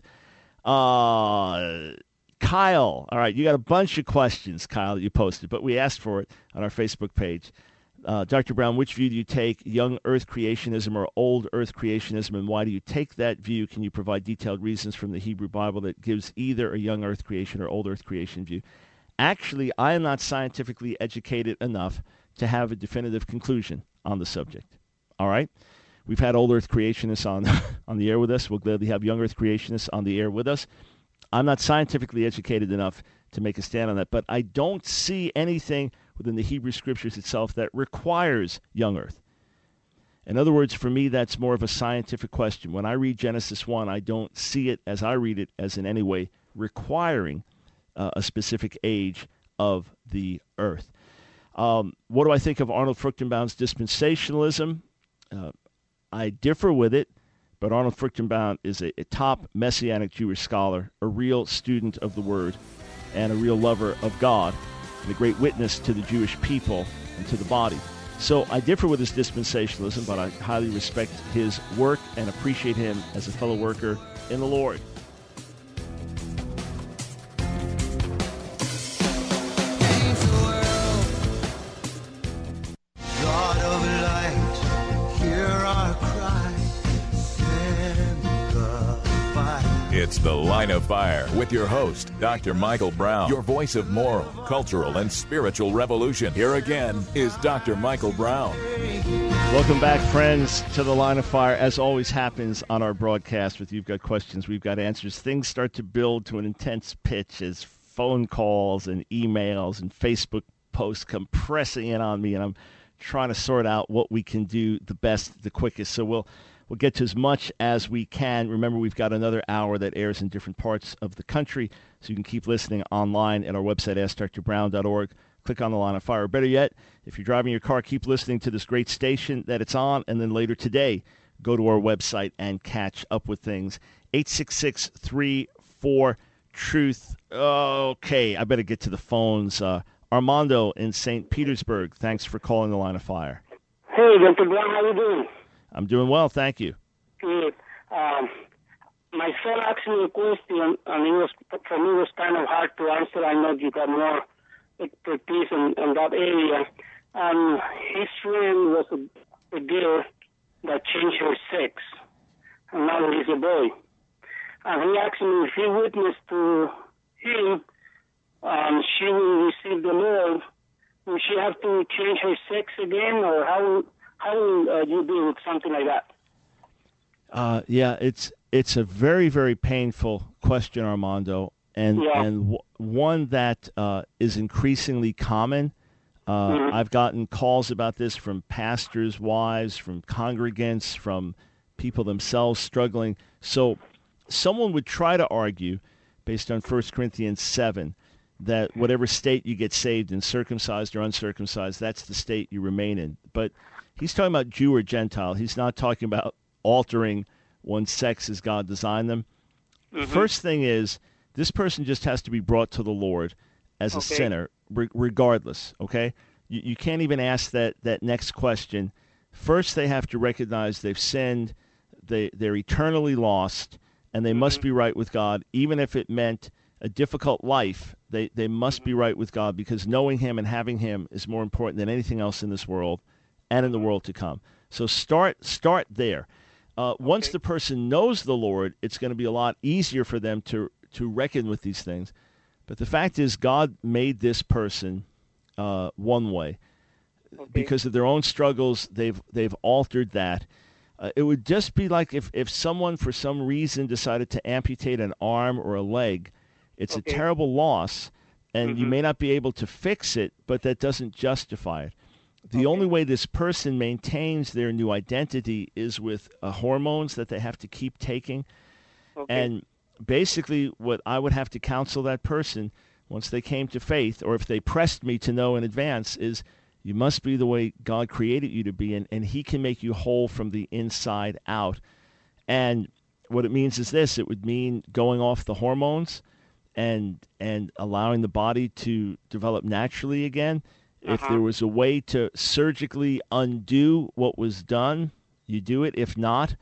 Kyle, all right, you got a bunch of questions, Kyle, that you posted, but we asked for it on our Facebook page. Dr. Brown, which view do you take, young earth creationism or old earth creationism, and why do you take that view? Can you provide detailed reasons from the Hebrew Bible that gives either a young earth creation or old earth creation view? Actually, I am not scientifically educated enough to have a definitive conclusion on the subject. All right? We've had old Earth creationists on on the air with us. We'll gladly have young Earth creationists on the air with us. I'm not scientifically educated enough to make a stand on that, but I don't see anything within the Hebrew Scriptures itself that requires young Earth. In other words, for me, that's more of a scientific question. When I read Genesis 1, I don't see it as I read it as in any way requiring a specific age of the earth. What do I think of Arnold Fruchtenbaum's dispensationalism? I differ with it, but Arnold Fruchtenbaum is a top Messianic Jewish scholar, a real student of the Word, and a real lover of God, and a great witness to the Jewish people and to the body. So I differ with his dispensationalism, but I highly respect his work and appreciate him as a fellow worker in the Lord. Change the world. God of light, hear our cry. Send goodbye. It's The Line of Fire with your host, Dr. Michael Brown, your voice of moral, cultural, and spiritual revolution. Here again is Dr. Michael Brown. Welcome back, friends, to The Line of Fire. As always happens on our broadcast, with You've Got Questions, We've Got Answers, things start to build to an intense pitch as phone calls and emails and Facebook posts come pressing in on me, and I'm trying to sort out what we can do the best, the quickest. So we'll get to as much as we can. Remember, we've got another hour that airs in different parts of the country, so you can keep listening online at our website, AskDrBrown.org. Click on The Line of Fire. Better yet, if you're driving your car, keep listening to this great station that it's on, and then later today, go to our website and catch up with things. 866-34-TRUTH. Okay, I better get to the phones. Armando in St. Petersburg, thanks for calling The Line of Fire. Hey, Dr. Brown, how you doing? I'm doing well, thank you. Good. My son asked me a question, and for me it was kind of hard to answer. I know you got more expertise in that area. His friend was a girl that changed her sex, and now he's a boy. And he asked me if he witnessed to him, she will receive the Lord. Will she have to change her sex again, or how will you deal with something like that? Yeah, it's a very, very painful question, Armando, and one that is increasingly common. I've gotten calls about this from pastors' wives, from congregants, from people themselves struggling. So someone would try to argue, based on 1 Corinthians 7, that whatever state you get saved in, circumcised or uncircumcised, that's the state you remain in. But he's talking about Jew or Gentile. He's not talking about altering one's sex as God designed them. First thing is, this person just has to be brought to the Lord as a sinner, regardless, okay? You can't even ask that next question. First, they have to recognize they've sinned, they're eternally lost, and they must be right with God, even if it meant a difficult life. They must be right with God, because knowing Him and having Him is more important than anything else in this world and in the world to come. So start there. Once the person knows the Lord, it's going to be a lot easier for them to reckon with these things. But the fact is, God made this person one way. Because of their own struggles, they've altered that. It would just be like if someone, for some reason, decided to amputate an arm or a leg. It's a terrible loss, and you may not be able to fix it, but that doesn't justify it. The only way this person maintains their new identity is with hormones that they have to keep taking. And basically what I would have to counsel that person, once they came to faith, or if they pressed me to know in advance, is you must be the way God created you to be, and He can make you whole from the inside out. And what it means is this: it would mean going off the hormones and allowing the body to develop naturally again. If there was a way to surgically undo what was done, you do it. If not,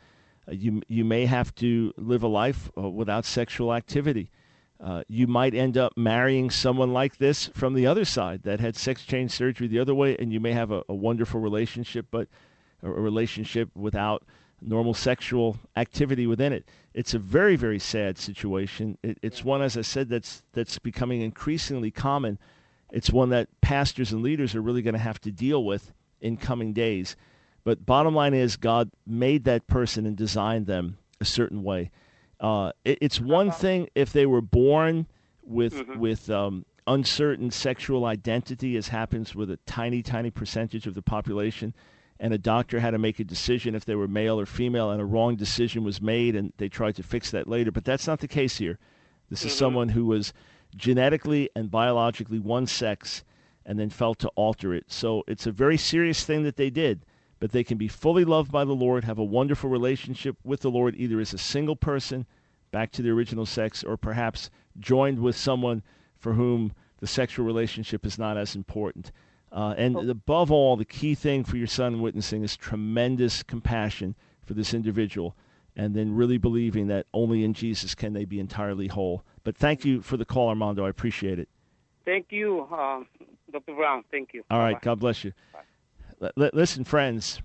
you may have to live a life without sexual activity. You might end up marrying someone like this from the other side that had sex change surgery the other way, and you may have a wonderful relationship, but a relationship without normal sexual activity within it. It's a very, very sad situation. It's one, as I said, that's becoming increasingly common. It's one that pastors and leaders are really going to have to deal with in coming days. But bottom line is God made that person and designed them a certain way. It's one thing if they were born with uncertain sexual identity, as happens with a tiny, tiny percentage of the population, and a doctor had to make a decision if they were male or female, and a wrong decision was made, and they tried to fix that later. But that's not the case here. This is someone who was genetically and biologically one sex and then felt to alter it. So it's a very serious thing that they did. But they can be fully loved by the Lord, have a wonderful relationship with the Lord, either as a single person, back to the original sex, or perhaps joined with someone for whom the sexual relationship is not as important. And above all, the key thing for your son witnessing is tremendous compassion for this individual, and then really believing that only in Jesus can they be entirely whole. But thank you for the call, Armando. I appreciate it. Thank you, Dr. Brown. Thank you. All right. Bye-bye. God bless you. Listen, friends,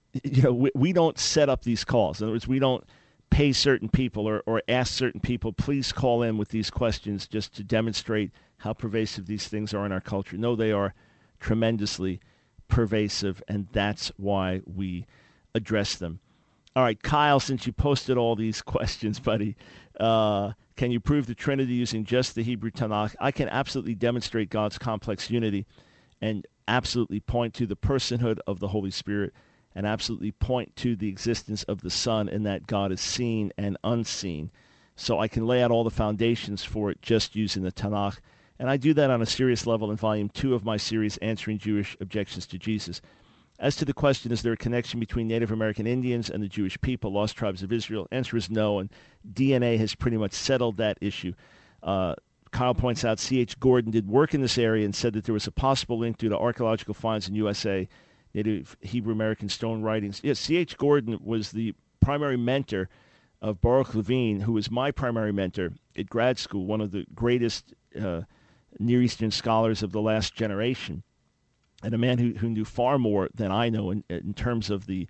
we don't set up these calls. In other words, we don't pay certain people or ask certain people, please call in with these questions just to demonstrate how pervasive these things are in our culture. No, they are tremendously pervasive, and that's why we address them. All right, Kyle, since you posted all these questions, buddy, can you prove the Trinity using just the Hebrew Tanakh? I can absolutely demonstrate God's complex unity and absolutely point to the personhood of the Holy Spirit and absolutely point to the existence of the Son in that God is seen and unseen. So I can lay out all the foundations for it just using the Tanakh. And I do that on a serious level in Volume 2 of my series, Answering Jewish Objections to Jesus. As to the question, is there a connection between Native American Indians and the Jewish people, lost tribes of Israel? Answer is no, and DNA has pretty much settled that issue. Kyle points out C.H. Gordon did work in this area and said that there was a possible link due to archaeological finds in USA, Native Hebrew American stone writings. Yes, C.H. Gordon was the primary mentor of Baruch Levine, who was my primary mentor at grad school, one of the greatest Near Eastern scholars of the last generation, and a man who knew far more than I know in terms of the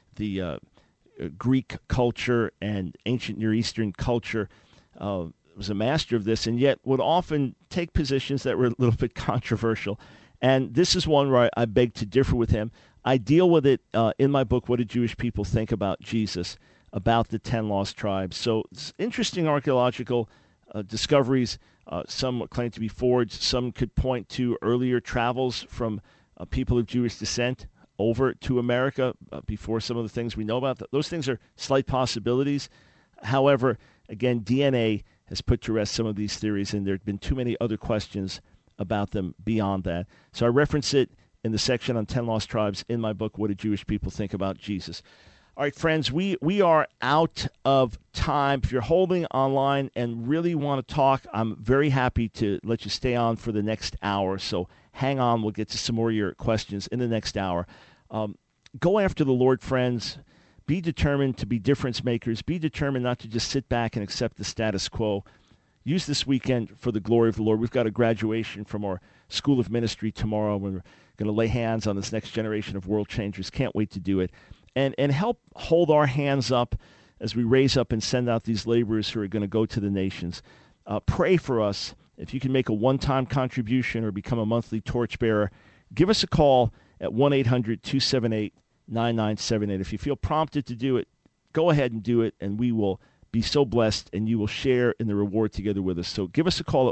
Greek culture and ancient Near Eastern culture. Was a master of this, and yet would often take positions that were a little bit controversial. And this is one where I beg to differ with him. I deal with it in my book, What Did Jewish People Think About Jesus, about the 10 lost tribes. So it's interesting archaeological discoveries. Some claim to be forged. Some could point to earlier travels from people of Jewish descent over to America before some of the things we know about. Those things are slight possibilities. However, again, DNA has put to rest some of these theories, and there have been too many other questions about them beyond that. So I reference it in the section on 10 lost tribes in my book, What Did Jewish People Think About Jesus? All right, friends, we are out of time. If you're holding online and really want to talk, I'm very happy to let you stay on for the next hour. So hang on. We'll get to some more of your questions in the next hour. Go after the Lord, friends. Be determined to be difference makers. Be determined not to just sit back and accept the status quo. Use this weekend for the glory of the Lord. We've got a graduation from our School of Ministry tomorrow. We're going to lay hands on this next generation of world changers. Can't wait to do it. And help hold our hands up as we raise up and send out these laborers who are going to go to the nations. Pray for us. If you can make a one-time contribution or become a monthly torchbearer, give us a call at 1-800-278-9978. If you feel prompted to do it, go ahead and do it, and we will be so blessed, and you will share in the reward together with us. So give us a call at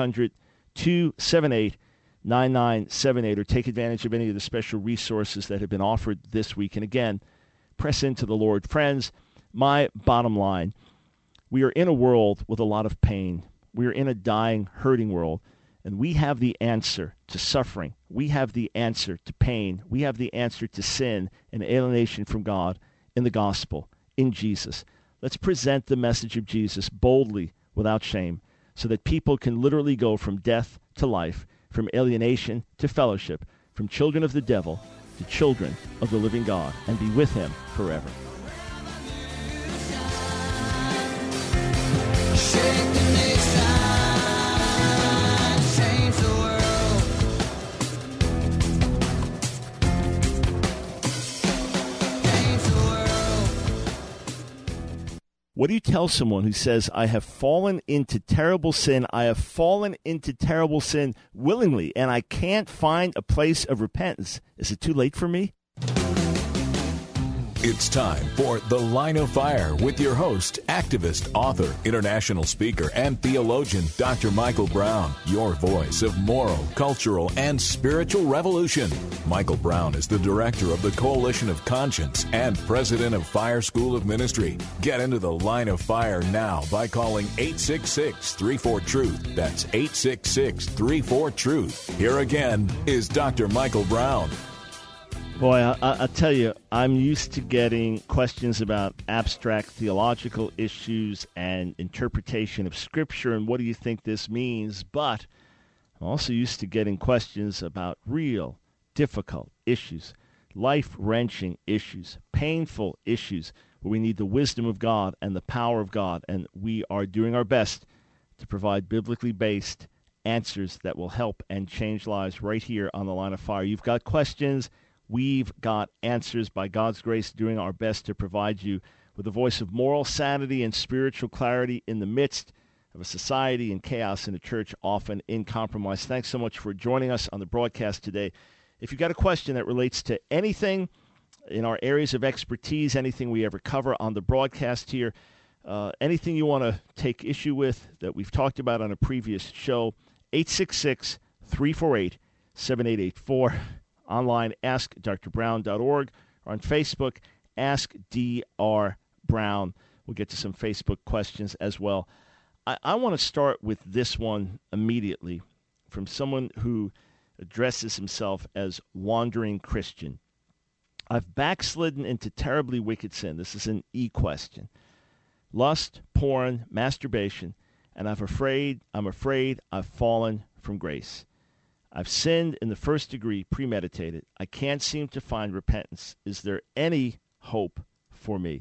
1-800-278-9978, or take advantage of any of the special resources that have been offered this week. And again, press into the Lord. Friends, my bottom line, we are in a world with a lot of pain. We are in a dying, hurting world. And we have the answer to suffering. We have the answer to pain. We have the answer to sin and alienation from God in the gospel, in Jesus. Let's present the message of Jesus boldly, without shame, so that people can literally go from death to life, from alienation to fellowship, from children of the devil to children of the living God, and be with him forever. What do you tell someone who says, I have fallen into terrible sin, I have fallen into terrible sin willingly, and I can't find a place of repentance? Is it too late for me? It's time for The Line of Fire with your host, activist, author, international speaker, and theologian, Dr. Michael Brown, your voice of moral, cultural, and spiritual revolution. Michael Brown is the director of the Coalition of Conscience and president of Fire School of Ministry. Get into The Line of Fire now by calling 866-34-TRUTH. That's 866-34-TRUTH. Here again is Dr. Michael Brown. Boy, I'll tell you, I'm used to getting questions about abstract theological issues and interpretation of Scripture and what do you think this means, but I'm also used to getting questions about real, difficult issues, life-wrenching issues, painful issues where we need the wisdom of God and the power of God, and we are doing our best to provide biblically based answers that will help and change lives right here on The Line of Fire. You've got questions. We've got answers, by God's grace, doing our best to provide you with a voice of moral sanity and spiritual clarity in the midst of a society in chaos and a church often in compromise. Thanks so much for joining us on the broadcast today. If you've got a question that relates to anything in our areas of expertise, anything we ever cover on the broadcast here, anything you want to take issue with that we've talked about on a previous show, 866-348-7884. Online, askdrbrown.org, or on Facebook, Ask Dr. Brown. We'll get to some Facebook questions as well. I want to start with this one immediately from someone who addresses himself as wandering Christian. I've backslidden into terribly wicked sin. This is an question. Lust, porn, masturbation, and I'm afraid I've fallen from grace. I've sinned in the first degree, premeditated. I can't seem to find repentance. Is there any hope for me?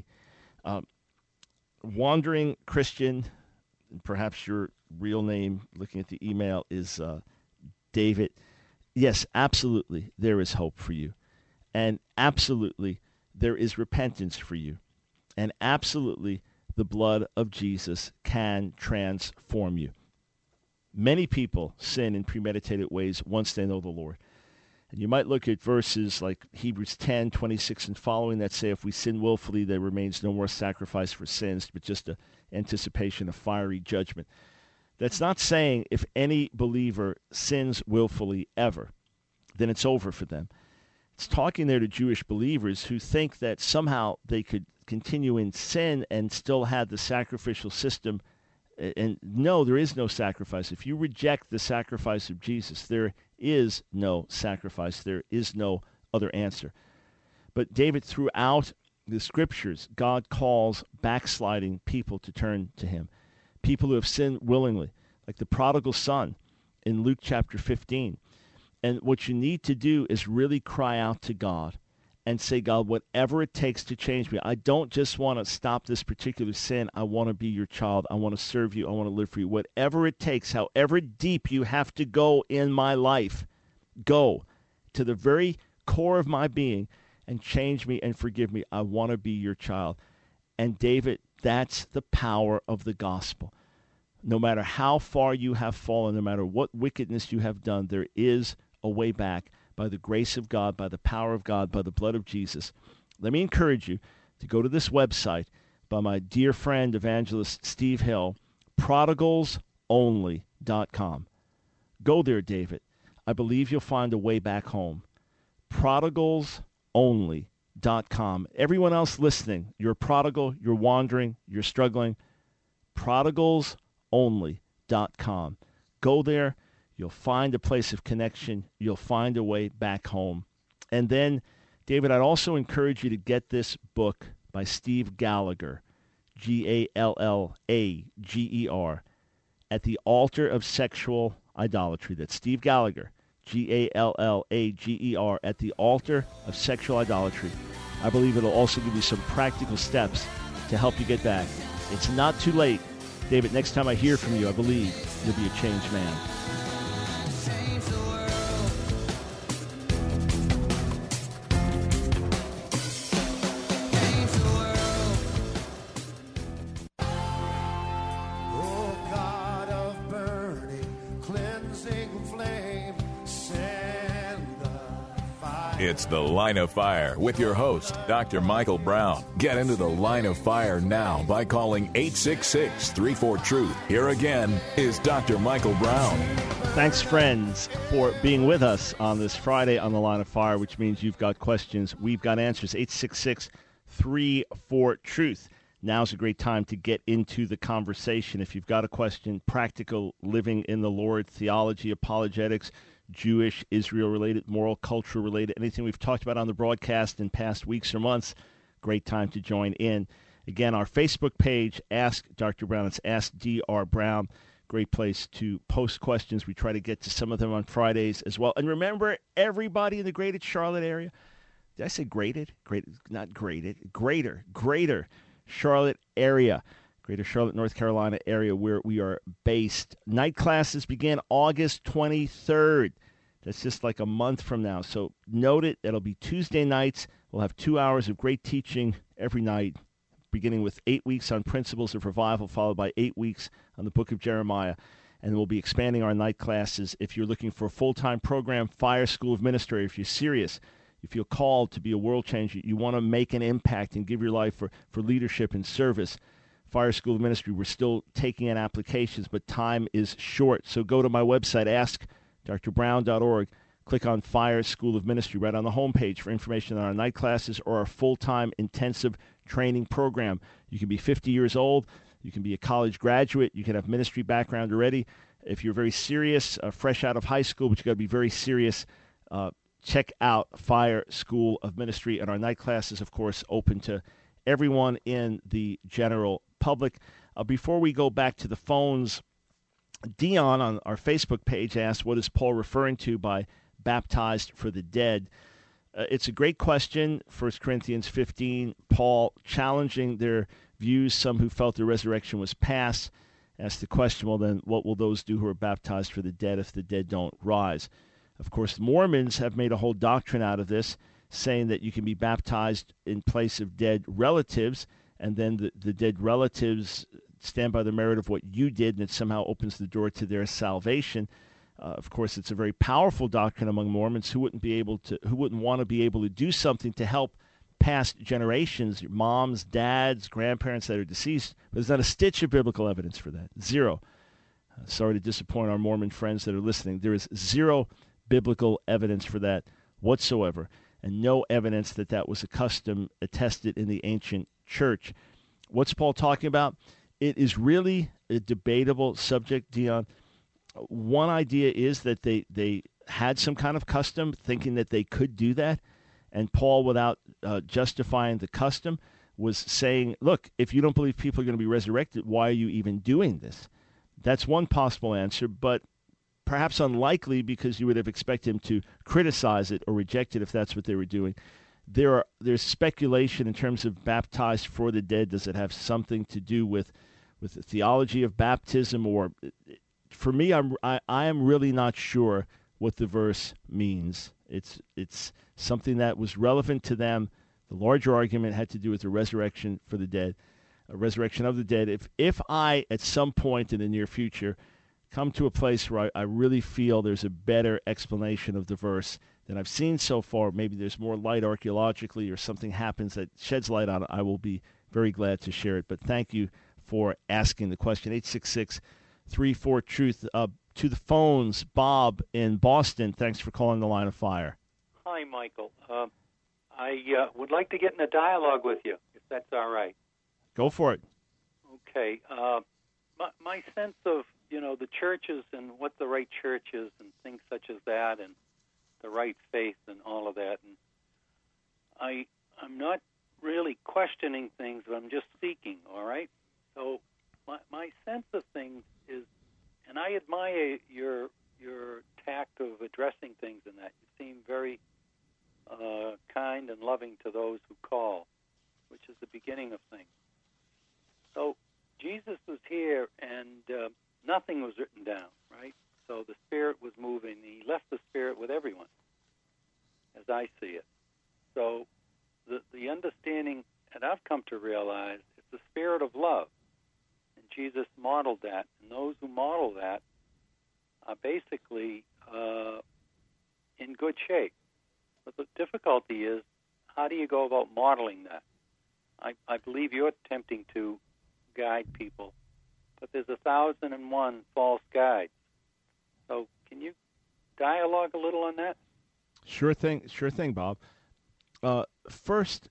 Wandering Christian, perhaps your real name, looking at the email, is David. Yes, absolutely, there is hope for you. And absolutely, there is repentance for you. And absolutely, the blood of Jesus can transform you. Many people sin in premeditated ways once they know the Lord. And you might look at verses like Hebrews 10, 26 and following that say, if we sin willfully, there remains no more sacrifice for sins, but just an anticipation of fiery judgment. That's not saying if any believer sins willfully ever, then it's over for them. It's talking there to Jewish believers who think that somehow they could continue in sin and still have the sacrificial system. And no, there is no sacrifice. If you reject the sacrifice of Jesus, there is no sacrifice. There is no other answer. But David, throughout the Scriptures, God calls backsliding people to turn to him. People who have sinned willingly, like the prodigal son in Luke chapter 15. And what you need to do is really cry out to God and say, God, whatever it takes to change me. I don't just want to stop this particular sin. I want to be your child. I want to serve you. I want to live for you. Whatever it takes, however deep you have to go in my life, go to the very core of my being and change me and forgive me. I want to be your child. And David, that's the power of the gospel. No matter how far you have fallen, no matter what wickedness you have done, there is a way back. By the grace of God, by the power of God, by the blood of Jesus. Let me encourage you to go to this website by my dear friend, evangelist Steve Hill, prodigalsonly.com. Go there, David. I believe you'll find a way back home. Prodigalsonly.com. Everyone else listening, you're a prodigal, you're wandering, you're struggling. Prodigalsonly.com. Go there. You'll find a place of connection. You'll find a way back home. And then, David, I'd also encourage you to get this book by Steve Gallagher, Gallager, At the Altar of Sexual Idolatry. That's Steve Gallagher, Gallager, At the Altar of Sexual Idolatry. I believe it'll also give you some practical steps to help you get back. It's not too late. David, next time I hear from you, I believe you'll be a changed man. Fire. It's The Line of Fire with your host, Dr. Michael Brown. Get into the Line of Fire now by calling 866-34-TRUTH. Here again is Dr. Michael Brown. Thanks, friends, for being with us on this Friday on The Line of Fire, which means you've got questions, we've got answers. 866-34-TRUTH. Now's a great time to get into the conversation. If you've got a question, practical living in the Lord, theology, apologetics, Jewish, Israel-related, moral, culture-related, anything we've talked about on the broadcast in past weeks or months, great time to join in. Again, our Facebook page, Ask Dr. Brown. It's Ask Dr. Brown. Great place to post questions. We try to get to some of them on Fridays as well. And remember, everybody in the greater Charlotte area, did I say graded? Not graded. Greater Charlotte area. Greater Charlotte, North Carolina area where we are based. Night classes begin August 23rd. That's just like a month from now. So note it. It'll be Tuesday nights. We'll have 2 hours of great teaching every night, beginning with 8 weeks on Principles of Revival, followed by 8 weeks on the Book of Jeremiah. And we'll be expanding our night classes. If you're looking for a full-time program, Fire School of Ministry, if you're serious, you feel called to be a world changer, you want to make an impact and give your life for leadership and service, Fire School of Ministry, we're still taking in applications, but time is short. So go to my website, askdrbrown.org. Click on Fire School of Ministry right on the homepage for information on our night classes or our full-time intensive training program. You can be 50 years old. You can be a college graduate. You can have ministry background already. If you're very serious, fresh out of high school, but you got to be very serious, check out Fire School of Ministry. And our night classes, of course, open to everyone in the general public. Before we go back to the phones, Dion on our Facebook page asked, what is Paul referring to by baptized for the dead? It's a great question. 1 Corinthians 15, Paul challenging their views. Some who felt the resurrection was past asked the question, well, then what will those do who are baptized for the dead if the dead don't rise? Of course, Mormons have made a whole doctrine out of this, saying that you can be baptized in place of dead relatives, and then the dead relatives stand by the merit of what you did, and it somehow opens the door to their salvation. Of course, it's a very powerful doctrine among Mormons who wouldn't want to be able to do something to help past generations, your moms, dads, grandparents that are deceased. But there's not a stitch of biblical evidence for that. Zero. Sorry to disappoint our Mormon friends that are listening. There is zero biblical evidence for that whatsoever, and no evidence that that was a custom attested in the ancient church. What's Paul talking about? It is really a debatable subject, Dion. One idea is that they had some kind of custom, thinking that they could do that, and Paul, without justifying the custom, was saying, look, if you don't believe people are going to be resurrected, why are you even doing this? That's one possible answer, but perhaps unlikely, because you would have expected him to criticize it or reject it if that's what they were doing. There's speculation in terms of baptized for the dead. Does it have something to do with the theology of baptism? Or, for me, I am really not sure what the verse means. It's something that was relevant to them. The larger argument had to do with the resurrection for the dead, a resurrection of the dead. If I, at some point in the near future, come to a place where I really feel there's a better explanation of the verse than I've seen so far, maybe there's more light archaeologically or something happens that sheds light on it, I will be very glad to share it. But thank you for asking the question. 866-34-TRUTH. To the phones, Bob in Boston, thanks for calling the Line of Fire. Hi, Michael. I would like to get in a dialogue with you, if that's all right. Go for it. Okay. My sense of, the churches and what the right church is and things such as that and the right faith and all of that. And I'm not really questioning things, but I'm just seeking, all right? So my sense of things is, and I admire your tact of addressing things in that. You seem very kind and loving to those who call, which is the beginning of things. So Jesus was here, and nothing was written down, right? So the Spirit was moving. He left the Spirit with everyone, as I see it. So the understanding, and I've come to realize, is the Spirit of love. And Jesus modeled that. And those who model that are basically in good shape. But the difficulty is, how do you go about modeling that? I believe you're attempting to guide people, but there's 1,001 false guides. So can you dialogue a little on that? Sure thing, Bob. First,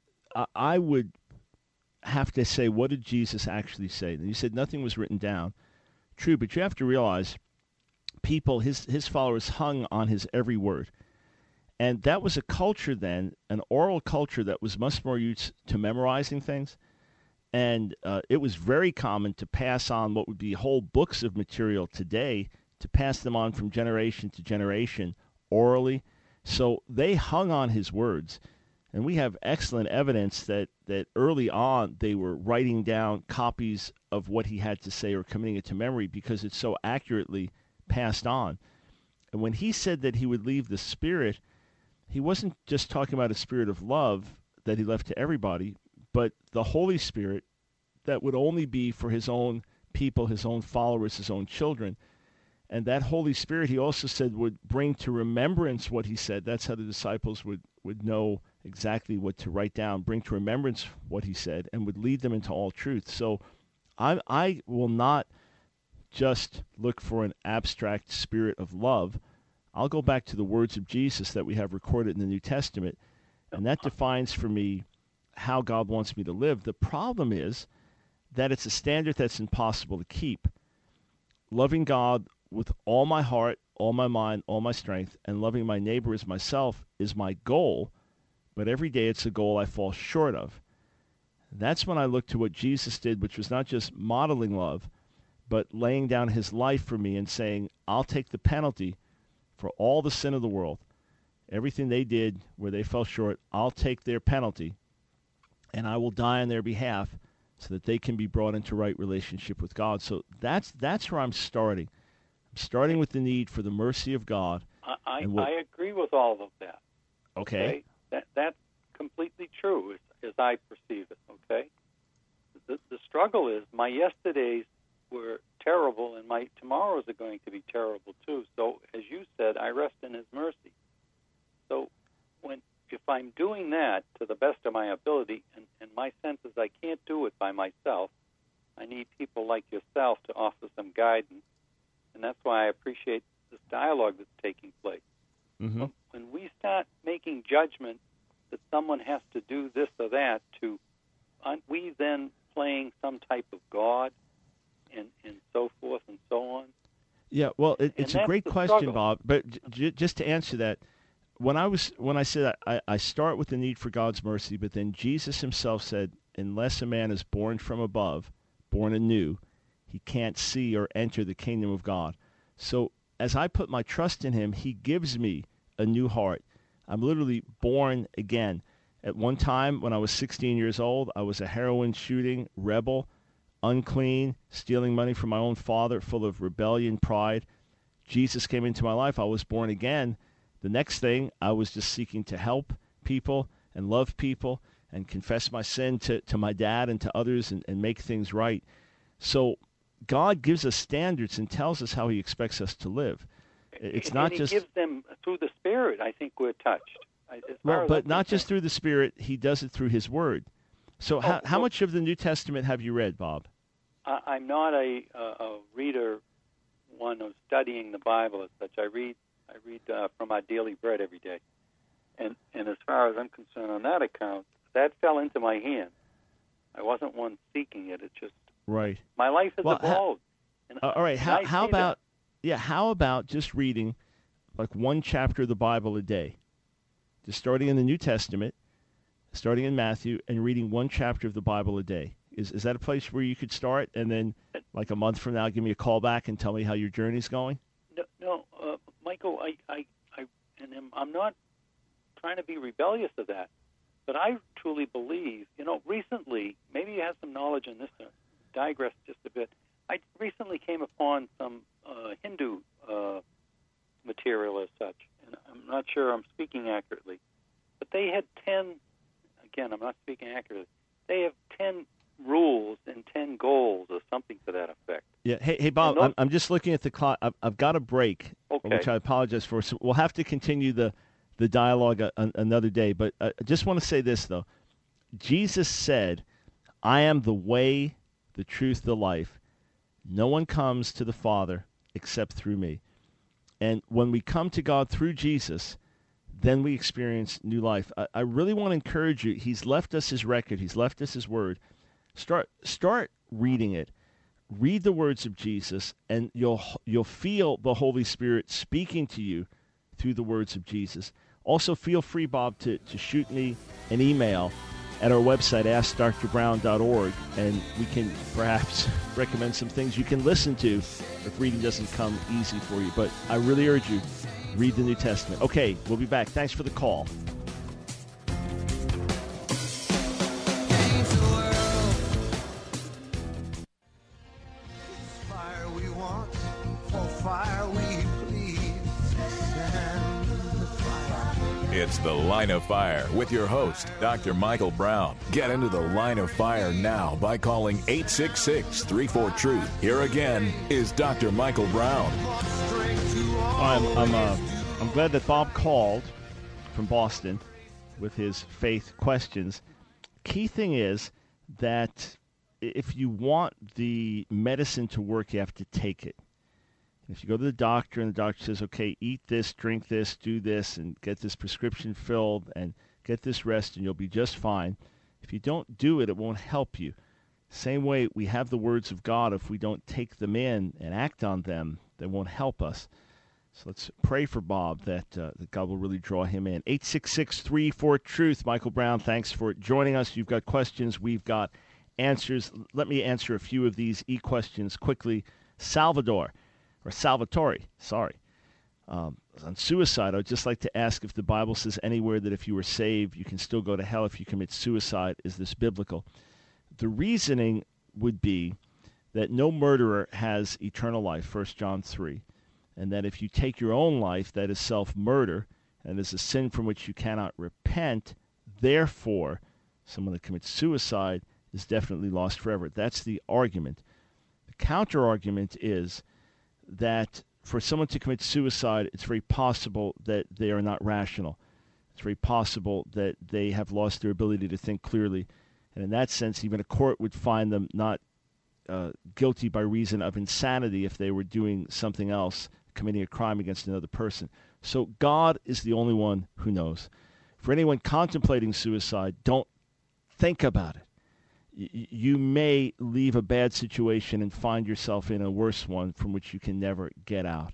I would have to say, what did Jesus actually say? And you said nothing was written down. True, but you have to realize people, his followers hung on his every word. And that was a culture then, an oral culture that was much more used to memorizing things. And it was very common to pass on what would be whole books of material today, to pass them on from generation to generation orally. So they hung on his words. And we have excellent evidence that early on they were writing down copies of what he had to say or committing it to memory because it's so accurately passed on. And when he said that he would leave the Spirit, he wasn't just talking about a spirit of love that he left to everybody, but the Holy Spirit that would only be for his own people, his own followers, his own children. And that Holy Spirit, he also said, would bring to remembrance what he said. That's how the disciples would know exactly what to write down, bring to remembrance what he said, and would lead them into all truth. So I will not just look for an abstract spirit of love. I'll go back to the words of Jesus that we have recorded in the New Testament, and that defines for me how God wants me to live. The problem is that it's a standard that's impossible to keep. Loving God with all my heart, all my mind, all my strength, and loving my neighbor as myself is my goal, but every day it's a goal I fall short of. That's when I look to what Jesus did, which was not just modeling love, but laying down his life for me and saying, I'll take the penalty for all the sin of the world. Everything they did where they fell short, I'll take their penalty, and I will die on their behalf so that they can be brought into right relationship with God. So that's where I'm starting. I'm starting with the need for the mercy of God. I agree with all of that. Okay. That's completely true as I perceive it, okay? The struggle is my yesterdays were terrible and my tomorrows are going to be terrible too. So as you said, I rest in his mercy. So if I'm doing that to the best of my ability, and my sense is I can't do it by myself, I need people like yourself to offer some guidance, and that's why I appreciate this dialogue that's taking place. Mm-hmm. When we start making judgment that someone has to do this or that, aren't we then playing some type of God and so forth and so on? Yeah, well, it's a great question, struggle. Bob. But just to answer that, when I said I start with the need for God's mercy, but then Jesus himself said, unless a man is born from above, born anew, he can't see or enter the kingdom of God. So as I put my trust in him, he gives me a new heart. I'm literally born again. At one time, when I was 16 years old, I was a heroin-shooting rebel, unclean, stealing money from my own father, full of rebellion, pride. Jesus came into my life. I was born again. The next thing, I was just seeking to help people and love people and confess my sin to my dad and to others and make things right. So God gives us standards and tells us how he expects us to live. It's not he just gives them through the Spirit. I think we're touched. Well, but not just through the Spirit. He does it through his Word. So how much of the New Testament have you read, Bob? I'm not a reader, one of studying the Bible as such. I read from our daily bread every day. And as far as I'm concerned on that account, that fell into my hand. I wasn't one seeking it. It just... Right. My life has evolved. All right. How about just reading like one chapter of the Bible a day? Just starting in the New Testament, starting in Matthew, and reading one chapter of the Bible a day. Is that a place where you could start, and then like a month from now, give me a call back and tell me how your journey's going? No, Michael, I'm not trying to be rebellious of that, but I truly believe, recently, maybe you have some knowledge in this, digress just a bit, I recently came upon some Hindu material as such, and I'm not sure I'm speaking accurately, but they had 10, again, I'm not speaking accurately, they have 10 rules and 10 goals or something to that effect. Yeah. Hey, Bob, I'm just looking at the clock. I've got a break, okay, which I apologize for. So we'll have to continue the the dialogue another day. But I just want to say this, though. Jesus said, I am the way, the truth, the life. No one comes to the Father except through me. And when we come to God through Jesus, then we experience new life. I really want to encourage you. He's left us his record. He's left us his word. Start reading it. Read the words of Jesus, and you'll feel the Holy Spirit speaking to you through the words of Jesus. Also, feel free, Bob, to shoot me an email at our website, AskDrBrown.org, and we can perhaps recommend some things you can listen to if reading doesn't come easy for you. But I really urge you, read the New Testament. Okay, we'll be back. Thanks for the call. Fire we want, for fire we plead. Send the fire. It's The Line of Fire with your host, Dr. Michael Brown. Get into the Line of Fire now by calling 866-34-TRUTH. Here again is Dr. Michael Brown. I'm glad that Bob called from Boston with his faith questions. Key thing is that if you want the medicine to work, you have to take it. If you go to the doctor and the doctor says, okay, eat this, drink this, do this, and get this prescription filled and get this rest and you'll be just fine. If you don't do it, it won't help you. Same way we have the words of God. If we don't take them in and act on them, they won't help us. So let's pray for Bob that God will really draw him in. 866-34-TRUTH. Michael Brown, thanks for joining us. You've got questions. We've got answers. Let me answer a few of these e-questions quickly. Salvatore, on suicide, I would just like to ask if the Bible says anywhere that if you were saved, you can still go to hell if you commit suicide. Is this biblical? The reasoning would be that no murderer has eternal life, 1 John 3, and that if you take your own life, that is self-murder, and is a sin from which you cannot repent. Therefore, someone that commits suicide is definitely lost forever. That's the argument. The counter-argument is that for someone to commit suicide, it's very possible that they are not rational. It's very possible that they have lost their ability to think clearly. And in that sense, even a court would find them not guilty by reason of insanity if they were doing something else, committing a crime against another person. So God is the only one who knows. For anyone contemplating suicide, don't think about it. You may leave a bad situation and find yourself in a worse one from which you can never get out.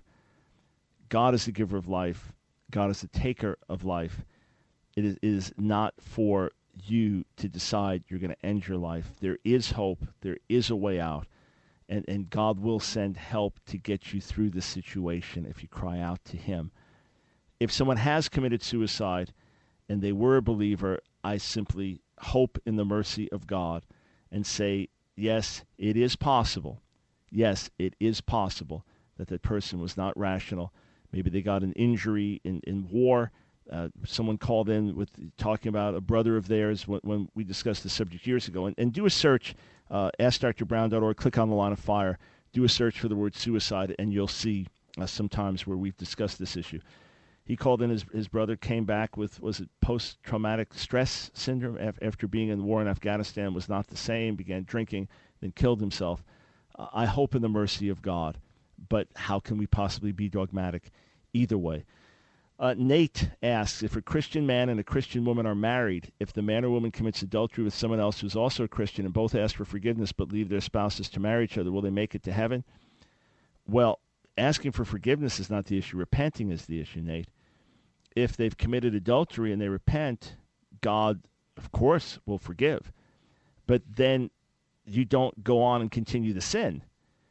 God is the giver of life. God is the taker of life. It is not for you to decide you're going to end your life. There is hope. There is a way out. And God will send help to get you through the situation if you cry out to him. If someone has committed suicide and they were a believer, I simply hope in the mercy of God and say, yes, it is possible. Yes, it is possible that that person was not rational. Maybe they got an injury in war. Someone called in with talking about a brother of theirs when we discussed the subject years ago. And do a search, AskDrBrown.org, click on the Line of Fire, do a search for the word suicide, and you'll see sometimes where we've discussed this issue. He called in his brother, came back with, was it post-traumatic stress syndrome after being in the war in Afghanistan, was not the same, began drinking, then killed himself. I hope in the mercy of God, but how can we possibly be dogmatic either way? Nate asks, if a Christian man and a Christian woman are married, if the man or woman commits adultery with someone else who's also a Christian and both ask for forgiveness but leave their spouses to marry each other, will they make it to heaven? Well, asking for forgiveness is not the issue. Repenting is the issue, Nate. If they've committed adultery and they repent, God, of course, will forgive. But then you don't go on and continue the sin.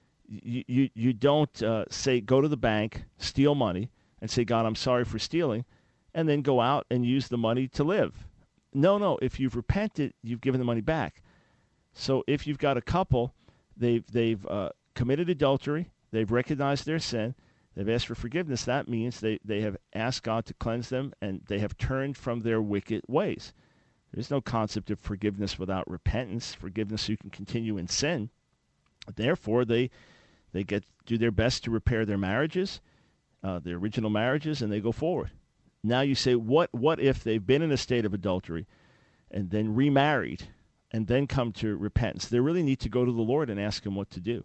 You don't say, go to the bank, steal money, and say, God, I'm sorry for stealing, and then go out and use the money to live. No. If you've repented, you've given the money back. So if you've got a couple, they've committed adultery, they've recognized their sin, they've asked for forgiveness, that means they have asked God to cleanse them, and they have turned from their wicked ways. There's no concept of forgiveness without repentance, forgiveness so you can continue in sin. Therefore, they do their best to repair their marriages, their original marriages, and they go forward. Now you say, what if they've been in a state of adultery and then remarried and then come to repentance? They really need to go to the Lord and ask him what to do,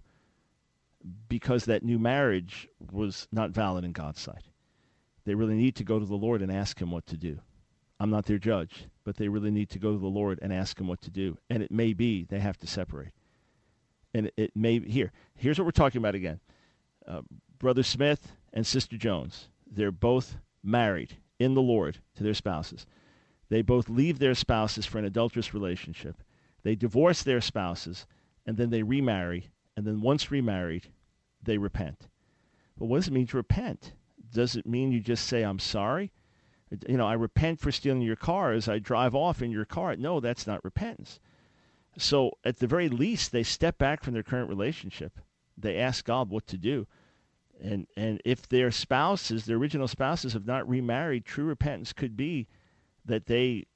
because that new marriage was not valid in God's sight. They really need to go to the Lord and ask him what to do. I'm not their judge, but they really need to go to the Lord and ask him what to do. And it may be they have to separate. And it may be, here's what we're talking about again. Brother Smith and Sister Jones, they're both married in the Lord to their spouses. They both leave their spouses for an adulterous relationship. They divorce their spouses, and then they remarry. And then once remarried, they repent. But what does it mean to repent? Does it mean you just say, I'm sorry? I repent for stealing your car as I drive off in your car. No, that's not repentance. So at the very least, they step back from their current relationship. They ask God what to do. And if their spouses, their original spouses, have not remarried, true repentance could be that they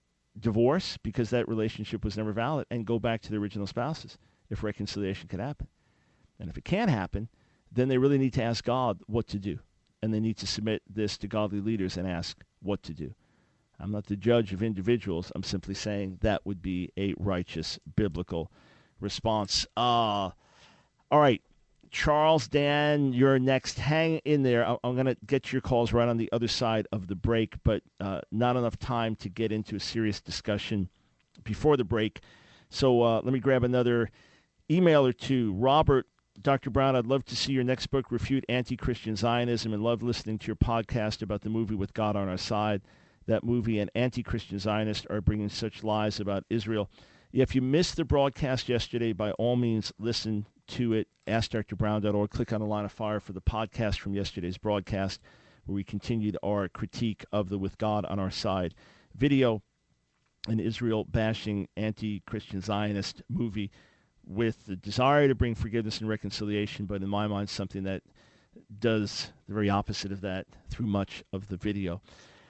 divorce because that relationship was never valid and go back to their original spouses if reconciliation could happen. And if it can't happen, then they really need to ask God what to do. And they need to submit this to godly leaders and ask what to do. I'm not the judge of individuals. I'm simply saying that would be a righteous biblical response. All right. Charles, Dan, you're next. Hang in there. I'm going to get your calls right on the other side of the break, but not enough time to get into a serious discussion before the break. So let me grab another email or two. Robert, Dr. Brown, I'd love to see your next book refute anti-Christian Zionism, and love listening to your podcast about the movie With God on Our Side. That movie and anti-Christian Zionists are bringing such lies about Israel. If you missed the broadcast yesterday, by all means, listen to it. AskDrBrown.org. Click on the Line of Fire for the podcast from yesterday's broadcast, where we continued our critique of the With God on Our Side video, an Israel-bashing anti-Christian Zionist movie with the desire to bring forgiveness and reconciliation, but in my mind, something that does the very opposite of that through much of the video.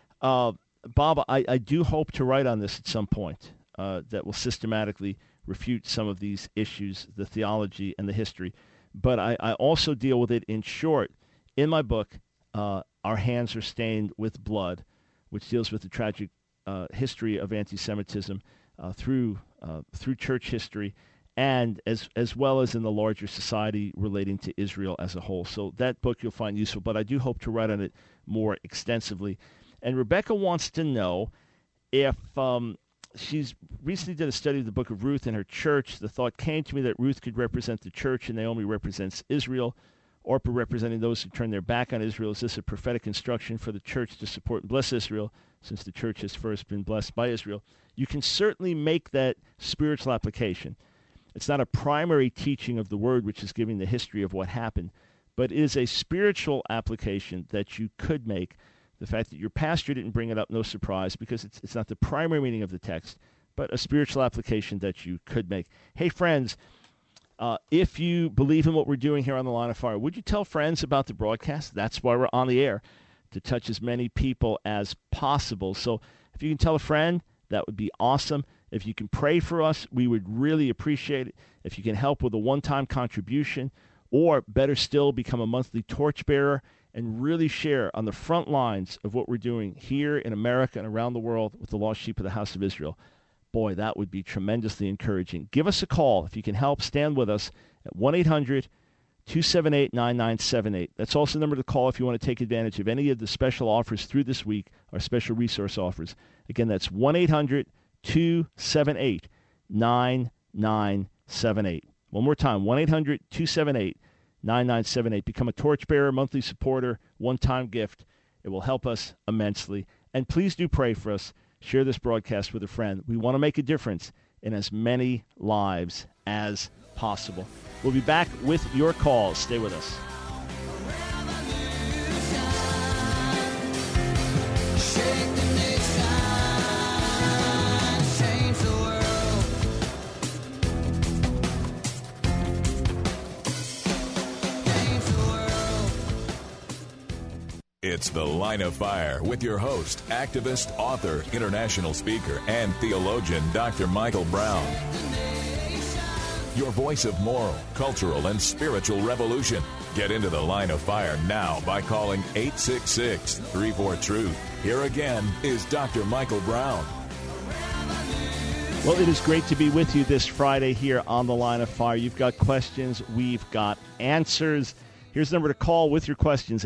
Bob, I do hope to write on this at some point that will systematically refute some of these issues, the theology and the history. But I also deal with it in short. In my book, Our Hands Are Stained with Blood, which deals with the tragic history of anti-Semitism through church history, and as well as in the larger society relating to Israel as a whole. So that book you'll find useful, but I do hope to write on it more extensively. And Rebecca wants to know if she's recently did a study of the book of Ruth in her church. The thought came to me that Ruth could represent the church and Naomi represents Israel, Orpah representing those who turn their back on Israel. Is this a prophetic instruction for the church to support and bless Israel, since the church has first been blessed by Israel? You can certainly make that spiritual application. It's not a primary teaching of the word, which is giving the history of what happened, but it is a spiritual application that you could make. The fact that your pastor didn't bring it up, no surprise, because it's not the primary meaning of the text, but a spiritual application that you could make. Hey, friends, if you believe in what we're doing here on the Line of Fire, would you tell friends about the broadcast? That's why we're on the air, to touch as many people as possible. So if you can tell a friend, that would be awesome. If you can pray for us, we would really appreciate it. If you can help with a one-time contribution, or better still, become a monthly torchbearer and really share on the front lines of what we're doing here in America and around the world with the lost sheep of the house of Israel. Boy, that would be tremendously encouraging. Give us a call if you can help. Stand with us at 1-800-278-9978. That's also the number to call if you want to take advantage of any of the special offers through this week, our special resource offers. Again, that's 1-800-278-9978. One more time, 1-800-278-9978. Become a torchbearer, monthly supporter, one-time gift. It will help us immensely. And please do pray for us. Share this broadcast with a friend. We want to make a difference in as many lives as possible. We'll be back with your calls. Stay with us. It's The Line of Fire with your host, activist, author, international speaker, and theologian, Dr. Michael Brown. Your voice of moral, cultural, and spiritual revolution. Get into the line of fire now by calling 866-34-TRUTH. Here again is Dr. Michael Brown. Well, it is great to be with you this Friday here on the Line of Fire. You've got questions. We've got answers. Here's the number to call with your questions,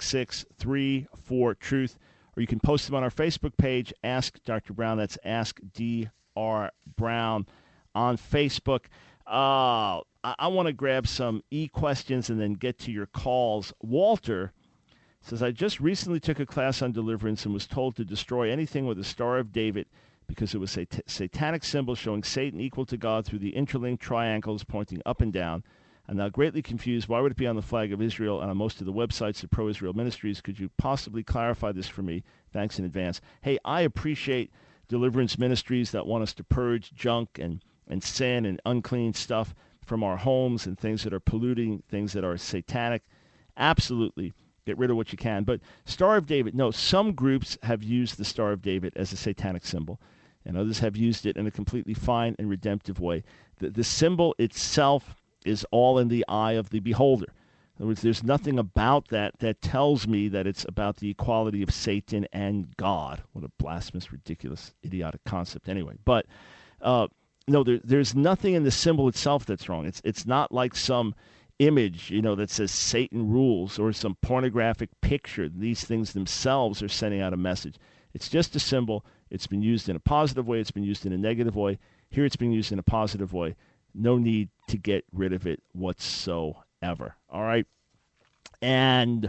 866-34-TRUTH. Or you can post them on our Facebook page, Ask Dr. Brown. That's Ask Dr. Brown on Facebook. I want to grab some e-questions and then get to your calls. Walter says, I just recently took a class on deliverance and was told to destroy anything with a Star of David because it was a satanic symbol showing Satan equal to God through the interlinked triangles pointing up and down. I'm now greatly confused. Why would it be on the flag of Israel and on most of the websites of pro-Israel ministries? Could you possibly clarify this for me? Thanks in advance. Hey, I appreciate deliverance ministries that want us to purge junk and sin and unclean stuff from our homes and things that are polluting, things that are satanic. Absolutely. Get rid of what you can. But Star of David, no, some groups have used the Star of David as a satanic symbol, and others have used it in a completely fine and redemptive way. The symbol itself is all in the eye of the beholder. In other words, there's nothing about that tells me that it's about the equality of Satan and God. What a blasphemous, ridiculous, idiotic concept anyway. But no, there's nothing in the symbol itself that's wrong. It's not like some image, that says Satan rules or some pornographic picture. These things themselves are sending out a message. It's just a symbol. It's been used in a positive way. It's been used in a negative way. Here it's being used in a positive way. No need to get rid of it whatsoever. All right? And,